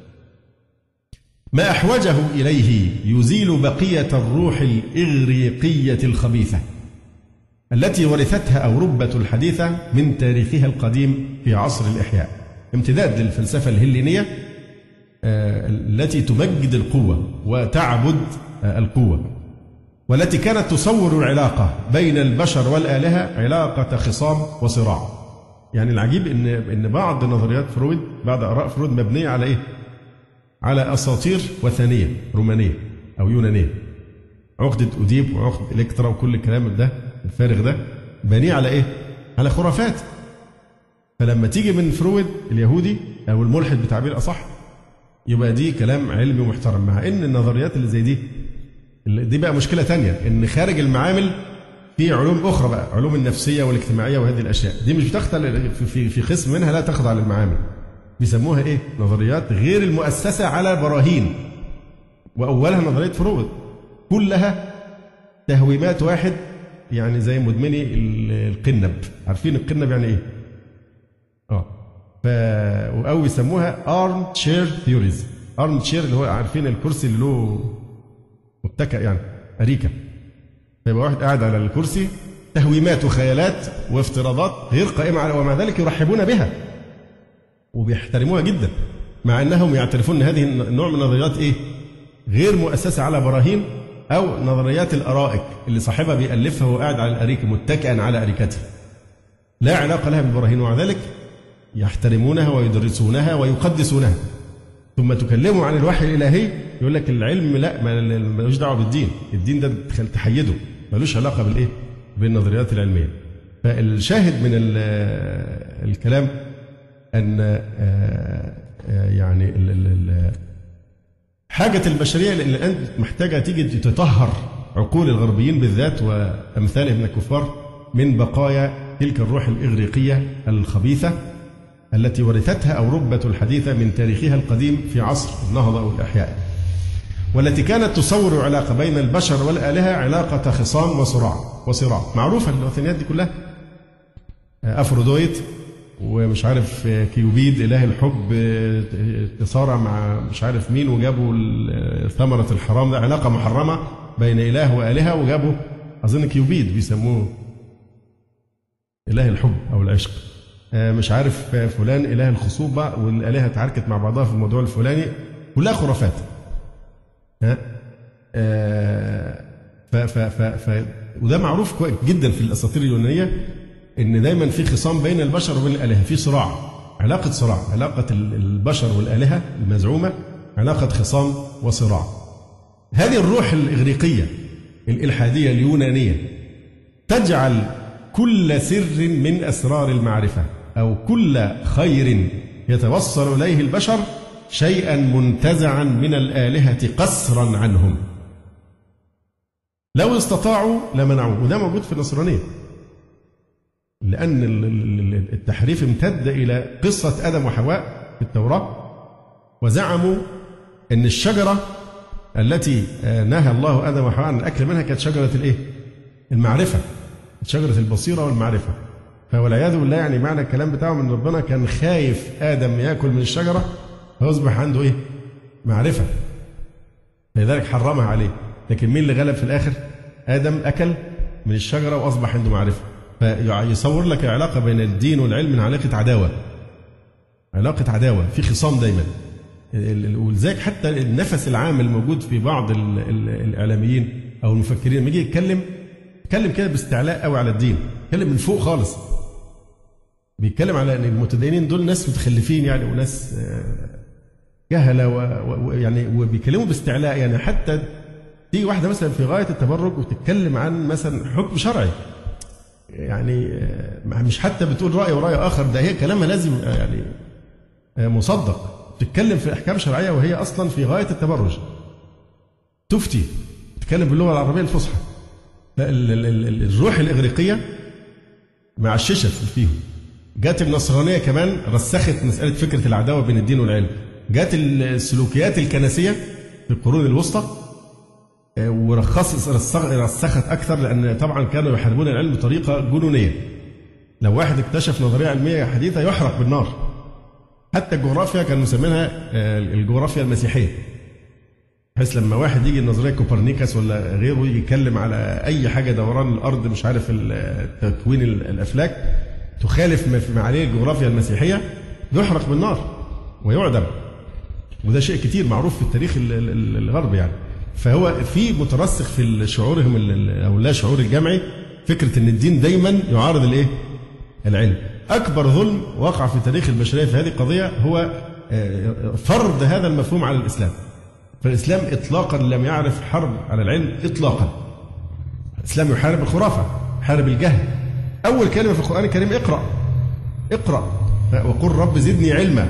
ما أحوجه إليه يزيل بقية الروح الإغريقية الخبيثة التي ورثتها أوروبا الحديثة من تاريخها القديم في عصر الإحياء، امتداد للفلسفة الهلينية التي تمجد القوة وتعبد القوة، والتي كانت تصور العلاقة بين البشر والآلهة علاقة خصام وصراع. يعني العجيب إن بعض نظريات فرويد، بعض آراء فرويد مبنية على إيه؟ على أساطير وثنية رومانية أو يونانية، عقدة أوديب وعقدة إلكترا وكل الكلام ده الفارغ ده بني على إيه؟ على خرافات. فلما تيجي من فرويد اليهودي أو الملحد بتعبير أصح يبقى دي كلام علمي محترم، مع إن النظريات اللي زي دي بقى مشكلة تانية، إن خارج المعامل في علوم أخرى بقى، علوم النفسية والاجتماعية وهذه الأشياء دي مش بتخضع في قسم منها لا تخضع للمعامل، بيسموها إيه؟ نظريات غير المؤسسة على براهين، وأولها نظرية فرويد كلها تهويمات واحد، يعني زي مدمني القنب. عارفين القنب يعني إيه؟ أو يسموها arm chair theories. arm chair اللي هو عارفين الكرسي اللي له متكئ يعني أريكة، فيبقى واحد قاعد على الكرسي، تهويمات وخيالات وافتراضات غير قائمة على، ومع ذلك يرحبون بها وبيحترموها جدا، مع أنهم يعترفون أن هذه النوع من النظريات إيه؟ غير مؤسسة على براهين، أو نظريات الأرائك اللي صاحبها بيألفها وهو قاعد على الأريكة متكئا على أريكته، لا علاقة لها بالبراهين، ومع ذلك يحترمونها ويدرسونها ويقدسونها. ثم تكلموا عن الوحي الإلهي يقول لك العلم لا، ملوش دعوة بالدين، الدين ده تحيده، ملوش علاقة بالإيه؟ بالنظريات العلمية. فالشاهد من الكلام أن يعني حاجة البشرية اللي أنت محتاجة تيجي تطهر عقول الغربيين بالذات وأمثالهم من الكفار من بقايا تلك الروح الإغريقية الخبيثة التي ورثتها أوروبا الحديثة من تاريخها القديم في عصر النهضة أو الإحياء، والتي كانت تصور علاقة بين البشر والآلهة علاقة خصام وصراع. معروفة الوثنيات دي كلها، أفروديت ومش عارف كيوبيد إله الحب تصارع مع مش عارف مين وجابوا ثمرة الحرام، ده علاقة محرمة بين إله وآلهة، وجابوا أظن كيوبيد بيسموه إله الحب أو العشق، مش عارف فلان إله الخصوبة، والآلهة اتعاركت مع بعضها في الموضوع الفلاني، كلها خرافات. وده معروف جدا في الأساطير اليونانية إن دايما في خصام بين البشر وبين الآلهة، في صراع، علاقة البشر والآلهة المزعومة علاقة خصام وصراع. هذه الروح الإغريقية الإلحادية اليونانية تجعل كل سر من أسرار المعرفة أو كل خير يتوصل إليه البشر شيئا منتزعا من الآلهة قسرا عنهم. لو استطاعوا لمنعوه، وده موجود في النصرانية، لأن التحريف امتد إلى قصة آدم وحواء في التوراة، وزعموا أن الشجرة التي نهى الله آدم وحواء عن الأكل منها كانت شجرة الإيه؟ المعرفة، شجرة البصيرة والمعرفة. فوالعياذ بالله يعني معنى الكلام بتاعهم أن ربنا كان خايف آدم يأكل من الشجرة فيصبح عنده إيه؟ معرفة، لذلك حرمها عليه. لكن مين اللي غلب في الآخر؟ آدم أكل من الشجرة وأصبح عنده معرفة. فيصور لك علاقة بين الدين والعلم من علاقة عداوة، في خصام دايما. ولذلك حتى النفس العام الموجود في بعض الإعلاميين أو المفكرين لما يجي يتكلم كده باستعلاء قوي على الدين، يتكلم من فوق خالص، بيتكلم على ان المتدينين دول ناس متخلفين يعني وناس جهله ويعني وبيكلموا باستعلاء. يعني حتى تيجي واحده مثلا في غايه التبرج وتتكلم عن مثلا حكم شرعي، يعني مش حتى بتقول راي وراي اخر، ده هي كلامها لازم يعني مصدق. تتكلم في احكام شرعيه وهي اصلا في غايه التبرج، تفتي تتكلم باللغه العربيه الفصحى. الروح الإغريقية معششة فيهم. جات النصرانية كمان رسخت مسألة فكرة العداوة بين الدين والعلم. جات السلوكيات الكنسية في القرون الوسطى ورسخت أكثر، لأن طبعا كانوا يحاربون العلم بطريقة جنونية. لو واحد اكتشف نظرية علمية حديثة يحرق بالنار. حتى الجغرافيا كانوا مسمينها الجغرافيا المسيحية، بحيث لما واحد يجي النظريه كوبرنيكوس ولا غيره يتكلم على اي حاجه دوران الارض مش عارف تكوين الافلاك تخالف ما عليه الجغرافيا المسيحيه يحرق بالنار ويعدم. وده شيء كتير معروف في التاريخ الغربي يعني. فهو في مترسخ في شعورهم او لا شعور الجمعي فكره ان الدين دايما يعارض الايه؟ العلم. اكبر ظلم وقع في تاريخ البشريه في هذه القضيه هو فرض هذا المفهوم على الاسلام. فالإسلام إطلاقا لم يعرف حرب على العلم إطلاقا. الإسلام يحارب الخرافة، يحارب الجهل. أول كلمة في القرآن الكريم اقرأ وقل رب زدني علما.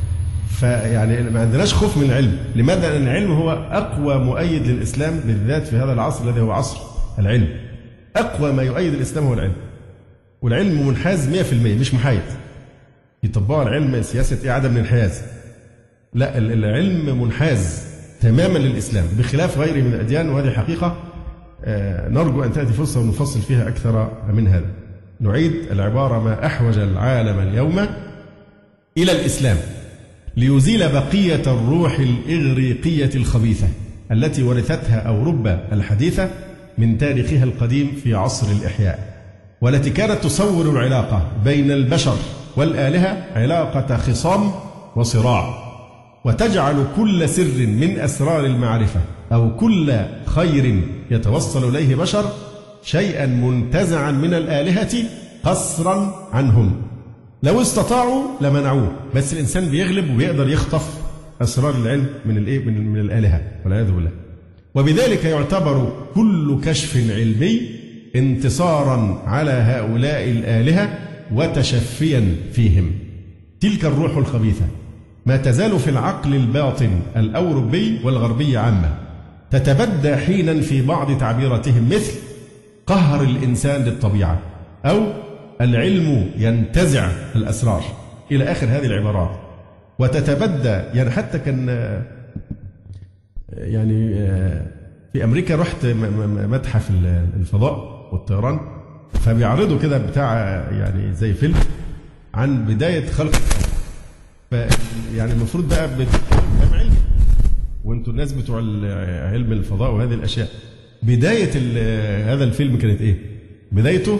فيعني ما عندناش خوف من العلم. لماذا؟ لأن العلم هو أقوى مؤيد للإسلام بالذات في هذا العصر الذي هو عصر العلم. أقوى ما يؤيد الإسلام هو العلم. والعلم منحاز 100% مش محايد. يطبقوا العلم سياسة عدم الانحياز. لا، العلم منحاز تماما للإسلام بخلاف غيره من الأديان، وهذه حقيقة نرجو أن تأتي فرصة ونفصل فيها أكثر من هذا. نعيد العبارة: ما أحوج العالم اليوم إلى الإسلام ليزيل بقية الروح الإغريقية الخبيثة التي ورثتها أوروبا الحديثة من تاريخها القديم في عصر الإحياء، والتي كانت تصور العلاقة بين البشر والآلهة علاقة خصام وصراع، وتجعل كل سر من أسرار المعرفة أو كل خير يتوصل إليه بشر شيئا منتزعا من الآلهة قسرا عنهم. لو استطاعوا لمنعوه، بس الإنسان بيغلب وبيقدر يخطف أسرار العلم من الآلهة والعياذ بالله. وبذلك يعتبر كل كشف علمي انتصارا على هؤلاء الآلهة وتشفيا فيهم. تلك الروح الخبيثة ما تزال في العقل الباطن الأوروبي والغربي عامة، تتبدى حينا في بعض تعبيراتهم مثل قهر الإنسان للطبيعة، أو العلم ينتزع الأسرار، إلى آخر هذه العبارات. وتتبدى يعني حتى كان يعني في أمريكا رحت متحف الفضاء والطيران، فبيعرضوا كده بتاع يعني زي فيلم عن بداية خلق الكون. يعني المفروض بقى بتتكلم علم، وانتوا الناس بتوع علم الفضاء وهذه الأشياء. بداية هذا الفيلم كانت إيه؟ بدايته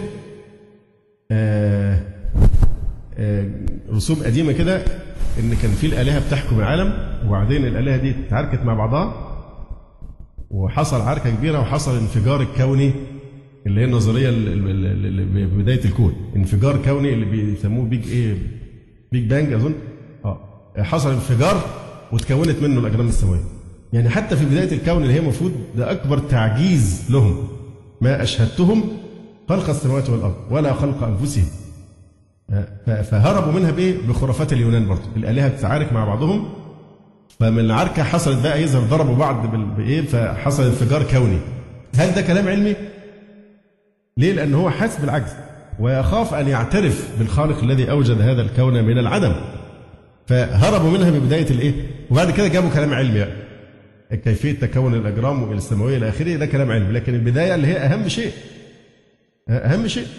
رسوم قديمة كده إن كان في الآلهة بتحكم العالم، وبعدين الآلهة دي اتعاركت مع بعضها وحصل عركة كبيرة وحصل انفجار الكوني، اللي هي النظرية بداية الكون، انفجار كوني اللي بيسموه بيج بانج أظن. حصل انفجار وتكونت منه الأجرام السماوية. يعني حتى في بداية الكون اللي هي المفروض ده أكبر تعجيز لهم، ما أشهدتهم خلق السماوات والأرض ولا خلق أنفسهم. فهربوا منها بإيه؟ بخرافات اليونان برضه، الآلهة تتعارك مع بعضهم، فمن العركة حصلت بقى يظهر ضربوا بعض بإيه، فحصل انفجار كوني. هل ده كلام علمي؟ ليه؟ لأن هو حاسس بالعجز ويخاف أن يعترف بالخالق الذي أوجد هذا الكون من العدم، فهربوا منها ببداية الإيه؟ وبعد كده جابوا كلام علمي بقى، كيفية تكون الأجرام السماوية إلى آخره، ده كلام علمي. لكن البداية اللي هي أهم شيء، أهم شيء.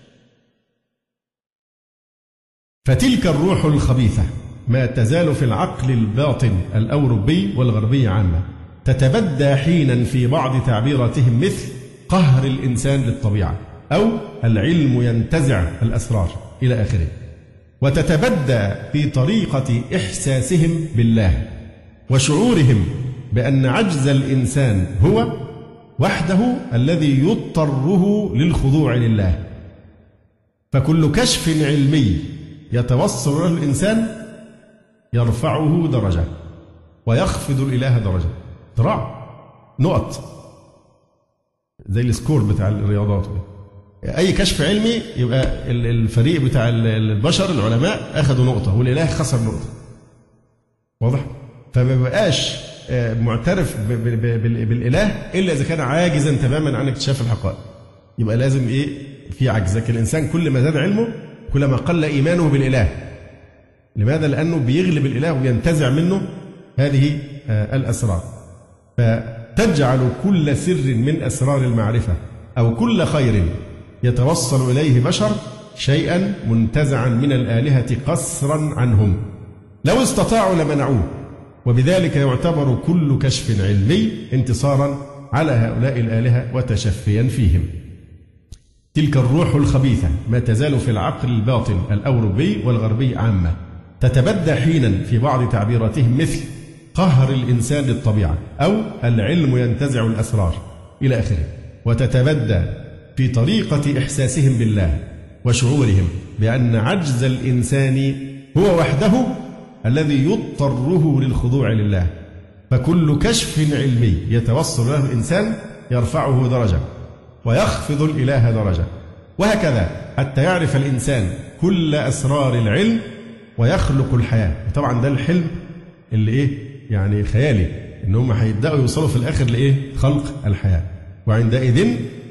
فتلك الروح الخبيثة ما تزال في العقل الباطن الأوروبي والغربي عامة، تتبدى حينا في بعض تعبيراتهم مثل قهر الإنسان للطبيعة، أو العلم ينتزع الأسرار، إلى آخره. وتتبدى في طريقة إحساسهم بالله وشعورهم بأن عجز الإنسان هو وحده الذي يضطره للخضوع لله. فكل كشف علمي يتوصل له الإنسان يرفعه درجة ويخفض الإله درجة. اختراع نقط زي السكور بتاع الرياضات. أي كشف علمي يبقى الفريق بتاع البشر العلماء أخذوا نقطة والإله خسر نقطة. واضح؟ فما بقاش معترف بالإله إلا إذا كان عاجزا تماما عن اكتشاف الحقائق. يبقى لازم إيه؟ في عجز. لكن الإنسان كل ما زاد علمه كلما قل إيمانه بالإله. لماذا؟ لأنه بيغلب الإله وينتزع منه هذه الأسرار. فتجعل كل سر من أسرار المعرفة أو كل خير يتوصل إليه بشر شيئا منتزعا من الآلهة قصرا عنهم، لو استطاعوا لمنعوه. وبذلك يعتبر كل كشف علمي انتصارا على هؤلاء الآلهة وتشفيا فيهم. تلك الروح الخبيثة ما تزال في العقل الباطن الأوروبي والغربي عامة، تتبدى حينا في بعض تعبيراتهم مثل قهر الإنسان للطبيعة، أو العلم ينتزع الأسرار، إلى آخره. وتتبدى في طريقة إحساسهم بالله وشعورهم بأن عجز الإنسان هو وحده الذي يضطره للخضوع لله. فكل كشف علمي يتوصل له الإنسان يرفعه درجة ويخفض الإله درجة، وهكذا حتى يعرف الإنسان كل أسرار العلم ويخلق الحياة. طبعا ده الحلم اللي إيه يعني خيالي، إن هم هيبدأوا يوصلوا في الآخر لإيه؟ خلق الحياة. وعندئذ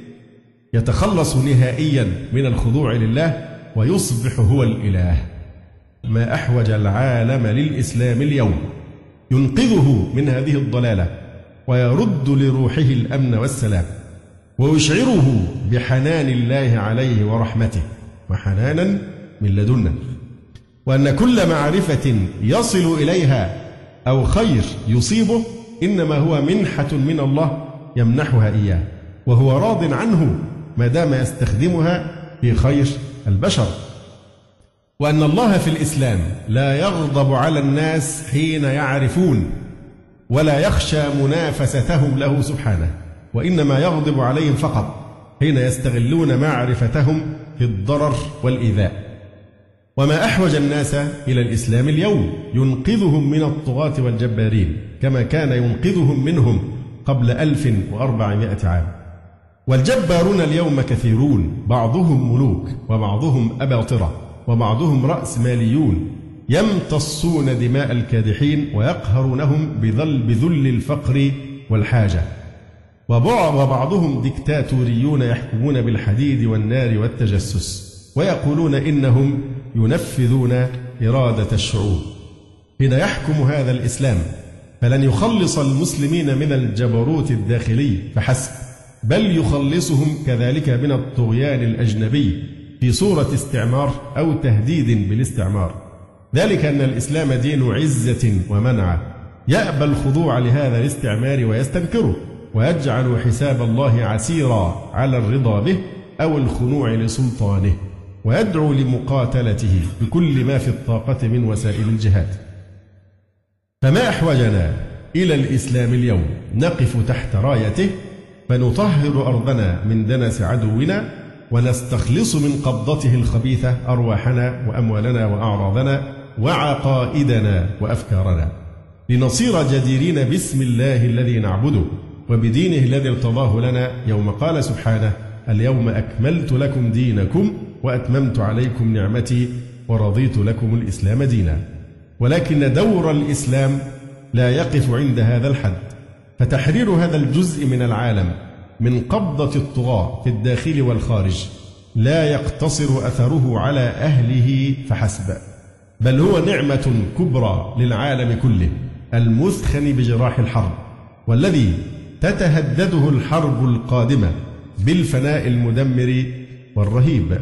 يتخلص نهائيا من الخضوع لله ويصبح هو الإله. ما أحوج العالم للإسلام اليوم، ينقذه من هذه الضلالة ويرد لروحه الأمن والسلام، ويشعره بحنان الله عليه ورحمته، وحنانا من لدنا، وأن كل معرفة يصل إليها أو خير يصيبه إنما هو منحة من الله يمنحها إياه، وهو راض عنه ما دام يستخدمها في خير البشر. وأن الله في الإسلام لا يغضب على الناس حين يعرفون ولا يخشى منافستهم له سبحانه، وإنما يغضب عليهم فقط حين يستغلون معرفتهم في الضرر والإيذاء. وما أحوج الناس إلى الإسلام اليوم، ينقذهم من الطغاة والجبارين كما كان ينقذهم منهم قبل 1400 عام. والجبارون اليوم كثيرون، بعضهم ملوك وبعضهم أباطرة وبعضهم رأس ماليون، يمتصون دماء الكادحين ويقهرونهم بذل الفقر والحاجة. وبعضهم ديكتاتوريون يحكمون بالحديد والنار والتجسس، ويقولون إنهم ينفذون إرادة الشعوب. حين يحكم هذا الإسلام فلن يخلص المسلمين من الجبروت الداخلي فحسب، بل يخلصهم كذلك من الطغيان الأجنبي في صورة استعمار أو تهديد بالاستعمار. ذلك أن الإسلام دين عزة ومنعة، يأبى الخضوع لهذا الاستعمار ويستنكره، ويجعل حساب الله عسيرا على الرضا به أو الخنوع لسلطانه، ويدعو لمقاتلته بكل ما في الطاقة من وسائل الجهاد. فما أحوجنا إلى الإسلام اليوم نقف تحت رايته فنطهر أرضنا من دنس عدونا، ونستخلص من قبضته الخبيثة أرواحنا وأموالنا وأعراضنا وعقائدنا وأفكارنا، لنصير جديرين باسم الله الذي نعبده وبدينه الذي ارتضاه لنا، يوم قال سبحانه: اليوم أكملت لكم دينكم وأتممت عليكم نعمتي ورضيت لكم الإسلام دينا. ولكن دور الإسلام لا يقف عند هذا الحد، فتحرير هذا الجزء من العالم من قبضة الطغاة في الداخل والخارج لا يقتصر أثره على أهله فحسب، بل هو نعمة كبرى للعالم كله، المثخن بجراح الحرب، والذي تتهدده الحرب القادمة بالفناء المدمر والرهيب.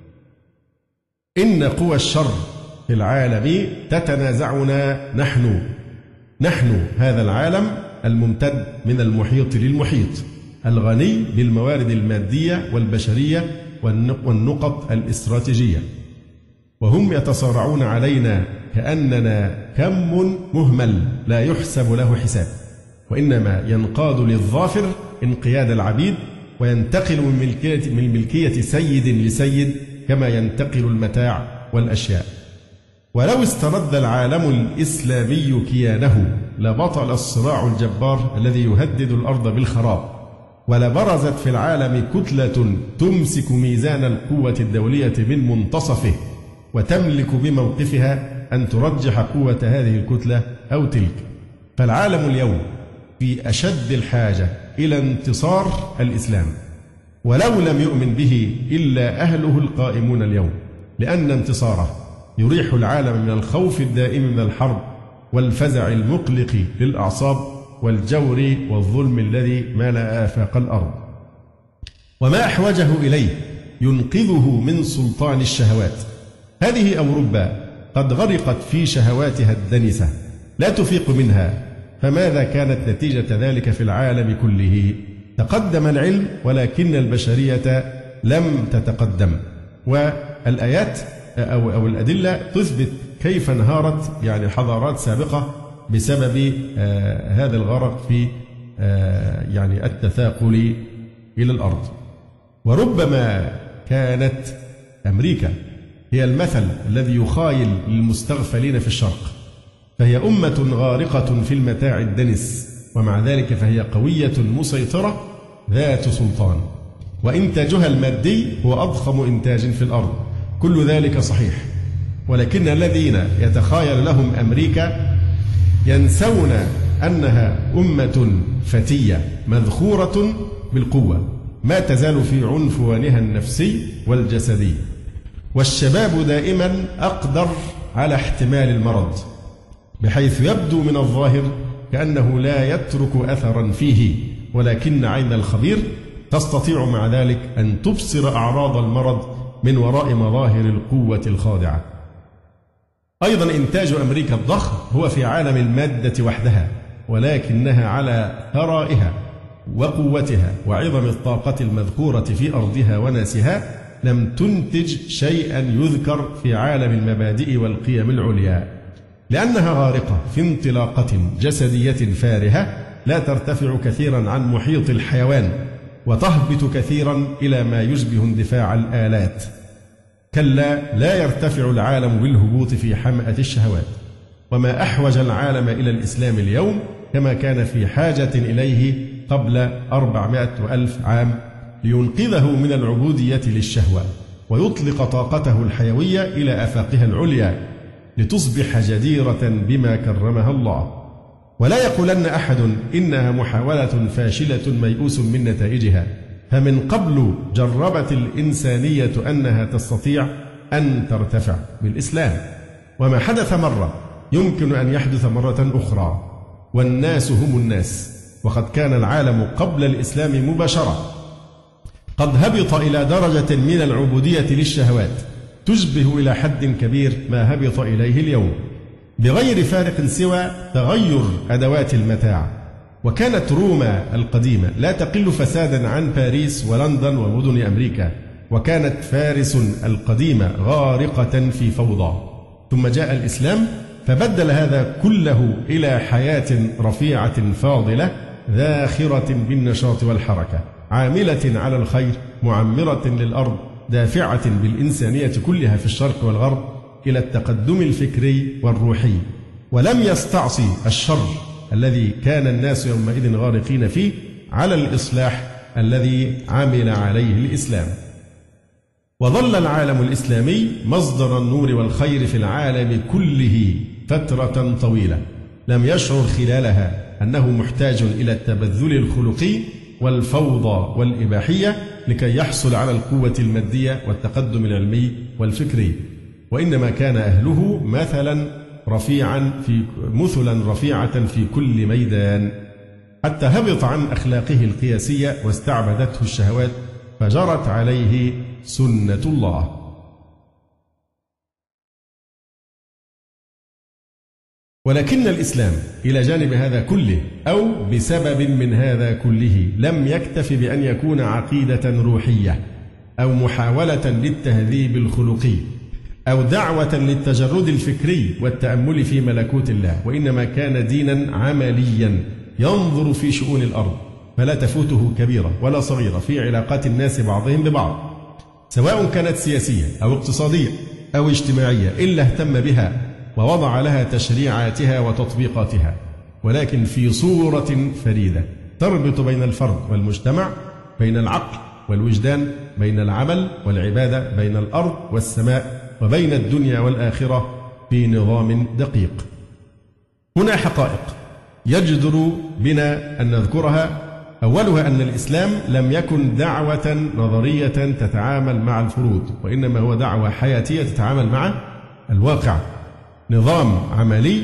إن قوى الشر في العالم تتنازعنا نحن هذا العالم الممتد من المحيط للمحيط، الغني بالموارد المادية والبشرية والنقط الاستراتيجية، وهم يتصارعون علينا كأننا كم مهمل لا يحسب له حساب، وإنما ينقاد للظافر انقياد العبيد، وينتقل من ملكية سيد لسيد كما ينتقل المتاع والأشياء. ولو استرد العالم الإسلامي كيانه لبطل الصراع الجبار الذي يهدد الأرض بالخراب، ولبرزت في العالم كتلة تمسك ميزان القوة الدولية من منتصفه، وتملك بموقفها أن ترجح قوة هذه الكتلة أو تلك. فالعالم اليوم في أشد الحاجة إلى انتصار الإسلام، ولو لم يؤمن به إلا أهله القائمون اليوم، لأن انتصاره يريح العالم من الخوف الدائم من الحرب والفزع المقلق للأعصاب والجور والظلم الذي ملأ آفاق الأرض. وما أحوجه إليه ينقذه من سلطان الشهوات. هذه أوروبا قد غرقت في شهواتها الدنسة لا تفيق منها، فماذا كانت نتيجة ذلك في العالم كله؟ تقدم العلم ولكن البشرية لم تتقدم، والآيات أو الأدلة تثبت كيف انهارت حضارات سابقة بسبب هذا الغرق في التثاقل إلى الأرض. وربما كانت أمريكا هي المثل الذي يخايل للمستغفلين في الشرق، فهي أمة غارقة في المتاع الدنس، ومع ذلك فهي قوية مسيطرة ذات سلطان، وإنتاجها المادي هو أضخم إنتاج في الأرض. كل ذلك صحيح، ولكن الذين يتخايل لهم أمريكا ينسون أنها أمة فتية مذخورة بالقوة، ما تزال في عنفوانها النفسي والجسدي، والشباب دائما أقدر على احتمال المرض، بحيث يبدو من الظاهر كأنه لا يترك أثرا فيه، ولكن عين الخبير تستطيع مع ذلك أن تبصر أعراض المرض من وراء مظاهر القوة الخاضعة. أيضا إنتاج أمريكا الضخم هو في عالم المادة وحدها، ولكنها على ثرائها وقوتها وعظم الطاقة المذكورة في أرضها وناسها لم تنتج شيئا يذكر في عالم المبادئ والقيم العليا، لأنها غارقة في انطلاقة جسدية فارهة لا ترتفع كثيرا عن محيط الحيوان، وتهبط كثيرا إلى ما يشبه اندفاع الآلات. كلا، لا يرتفع العالم بالهبوط في حمأة الشهوات. وما أحوج العالم إلى الإسلام اليوم كما كان في حاجة إليه قبل 400,000 عام لينقذه من العبودية للشهوة ويطلق طاقته الحيوية إلى آفاقها العليا لتصبح جديرة بما كرمها الله. ولا يقولن أحد إنها محاولة فاشلة ميؤوس من نتائجها، فمن قبل جربت الإنسانية أنها تستطيع أن ترتفع بالإسلام، وما حدث مرة يمكن أن يحدث مرة أخرى، والناس هم الناس. وقد كان العالم قبل الإسلام مباشرة قد هبط إلى درجة من العبودية للشهوات تشبه إلى حد كبير ما هبط إليه اليوم، بغير فارق سوى تغير أدوات المتاع. وكانت روما القديمة لا تقل فسادا عن باريس ولندن ومدن أمريكا، وكانت فارس القديمة غارقة في فوضى. ثم جاء الإسلام فبدل هذا كله إلى حياة رفيعة فاضلة ذاخرة بالنشاط والحركة، عاملة على الخير، معمرة للأرض، دافعة بالإنسانية كلها في الشرق والغرب إلى التقدم الفكري والروحي. ولم يستعصي الشر الذي كان الناس يومئذ غارقين فيه على الإصلاح الذي عمل عليه الإسلام. وظل العالم الإسلامي مصدر النور والخير في العالم كله فترة طويلة، لم يشعر خلالها أنه محتاج إلى التبذل الخلقي والفوضى والإباحية لكي يحصل على القوة المادية والتقدم العلمي والفكري، وإنما كان أهله مثلا رفيعة في كل ميدان، حتى هبط عن أخلاقه القياسية واستعبدته الشهوات فجرت عليه سنة الله. ولكن الإسلام إلى جانب هذا كله أو بسبب من هذا كله لم يكتف بأن يكون عقيدة روحية أو محاولة للتهذيب الخلقي أو دعوة للتجرد الفكري والتأمل في ملكوت الله، وإنما كان دينا عمليا ينظر في شؤون الأرض فلا تفوته كبيرة ولا صغيرة في علاقات الناس بعضهم ببعض، سواء كانت سياسية أو اقتصادية أو اجتماعية، إلا اهتم بها ووضع لها تشريعاتها وتطبيقاتها، ولكن في صورة فريدة تربط بين الفرد والمجتمع، بين العقل والوجدان، بين العمل والعبادة، بين الأرض والسماء، وبين الدنيا والآخرة في نظام دقيق. هنا حقائق يجدر بنا أن نذكرها. أولها أن الإسلام لم يكن دعوة نظرية تتعامل مع الفروض، وإنما هو دعوة حياتية تتعامل مع الواقع، نظام عملي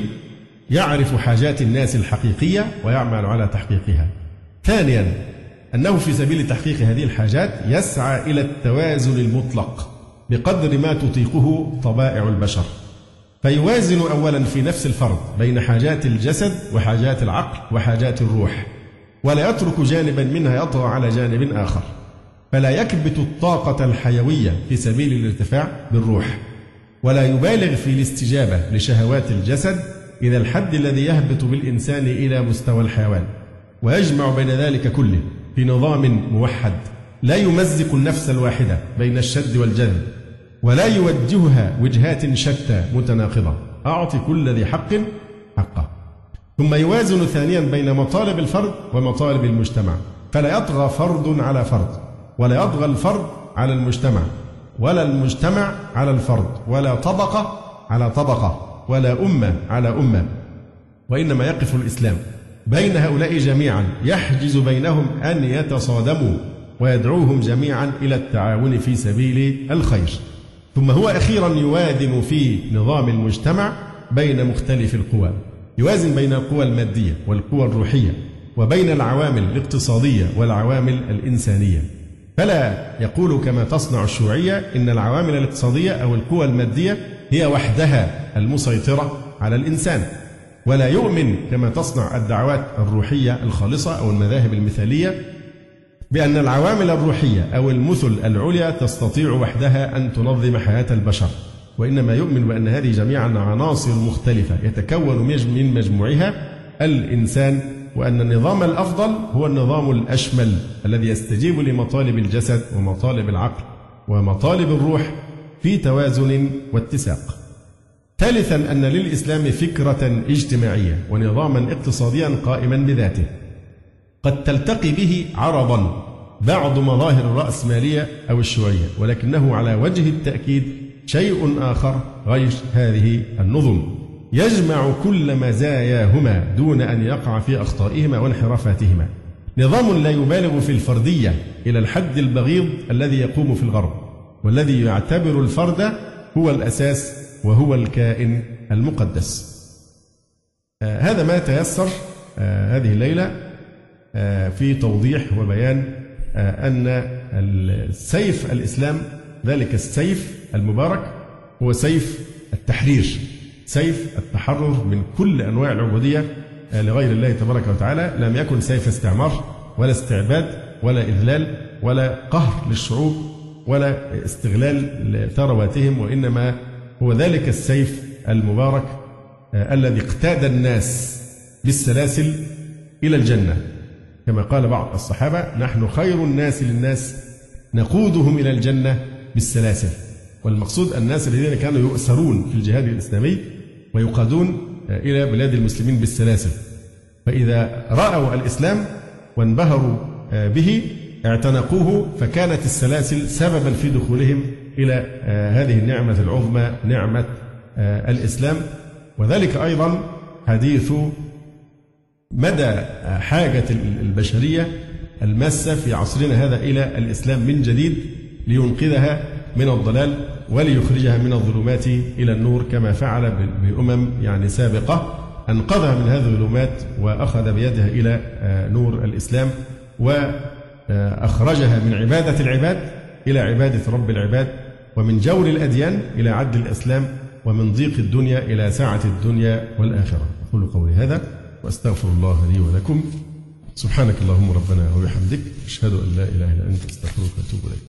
يعرف حاجات الناس الحقيقية ويعمل على تحقيقها. ثانيا أنه في سبيل تحقيق هذه الحاجات يسعى إلى التوازن المطلق بقدر ما تطيقه طبائع البشر، فيوازن أولا في نفس الفرد بين حاجات الجسد وحاجات العقل وحاجات الروح، ولا يترك جانبا منها يطغى على جانب آخر، فلا يكبت الطاقة الحيوية في سبيل الارتفاع بالروح، ولا يبالغ في الاستجابة لشهوات الجسد إلى الحد الذي يهبط بالإنسان إلى مستوى الحيوان، ويجمع بين ذلك كله في نظام موحد لا يمزق النفس الواحدة بين الشد والجذب، ولا يوجهها وجهات شتى متناقضة، أعطي كل ذي حق حقه. ثم يوازن ثانيا بين مطالب الفرد ومطالب المجتمع، فلا يطغى فرد على فرد، ولا يطغى الفرد على المجتمع، ولا المجتمع على الفرد، ولا طبقة على طبقة، ولا أمة على أمة، وإنما يقف الإسلام بين هؤلاء جميعا، يحجز بينهم أن يتصادموا ويدعوهم جميعا إلى التعاون في سبيل الخير. ثم هو أخيرا يوازن في نظام المجتمع بين مختلف القوى، يوازن بين القوى المادية والقوى الروحية، وبين العوامل الاقتصادية والعوامل الإنسانية، فلا يقول كما تصنع الشيوعية إن العوامل الاقتصادية أو القوى المادية هي وحدها المسيطرة على الإنسان، ولا يؤمن كما تصنع الدعوات الروحية الخالصة أو المذاهب المثالية بأن العوامل الروحية أو المثل العليا تستطيع وحدها أن تنظم حياة البشر، وإنما يؤمن بأن هذه جميعا عناصر مختلفة يتكون من مجموعها الإنسان، وأن النظام الأفضل هو النظام الأشمل الذي يستجيب لمطالب الجسد ومطالب العقل ومطالب الروح في توازن واتساق. ثالثا أن للإسلام فكرة اجتماعية ونظاما اقتصاديا قائما بذاته، قد تلتقي به عرضا بعض مظاهر الرأسمالية أو الشيوعية، ولكنه على وجه التأكيد شيء آخر غير هذه النظم، يجمع كل مزاياهما دون أن يقع في أخطائهما وانحرافاتهما. نظام لا يبالغ في الفردية إلى الحد البغيض الذي يقوم في الغرب، والذي يعتبر الفرد هو الأساس وهو الكائن المقدس. هذا ما تيسر هذه الليلة في توضيح وبيان أن السيف الإسلام، ذلك السيف المبارك، هو سيف التحرير، سيف التحرر من كل أنواع العبودية لغير الله تبارك وتعالى. لم يكن سيف استعمار ولا استعباد ولا إذلال ولا قهر للشعوب ولا استغلال ثرواتهم، وإنما هو ذلك السيف المبارك الذي اقتاد الناس بالسلاسل إلى الجنة، كما قال بعض الصحابة: نحن خير الناس للناس نقودهم إلى الجنة بالسلاسل. والمقصود الناس الذين كانوا يؤسرون في الجهاد الإسلامي ويقادون إلى بلاد المسلمين بالسلاسل، فإذا رأوا الإسلام وانبهروا به اعتنقوه، فكانت السلاسل سببا في دخولهم إلى هذه النعمة العظمى، نعمة الإسلام. وذلك أيضا حديث مدى حاجة البشرية الماسة في عصرنا هذا إلى الإسلام من جديد، لينقذها من الضلال وليخرجها من الظلمات إلى النور، كما فعل بأمم سابقة، أنقذها من هذه الظلمات وأخذ بيدها إلى نور الإسلام، وأخرجها من عبادة العباد إلى عبادة رب العباد، ومن جور الأديان إلى عدل الإسلام، ومن ضيق الدنيا إلى سعة الدنيا والآخرة. أقول قولي هذا وأستغفر الله لي ولكم. سبحانك اللهم ربنا وبحمدك، أشهد أن لا إله إلا أنت، أستغفرك وأتوب إليك.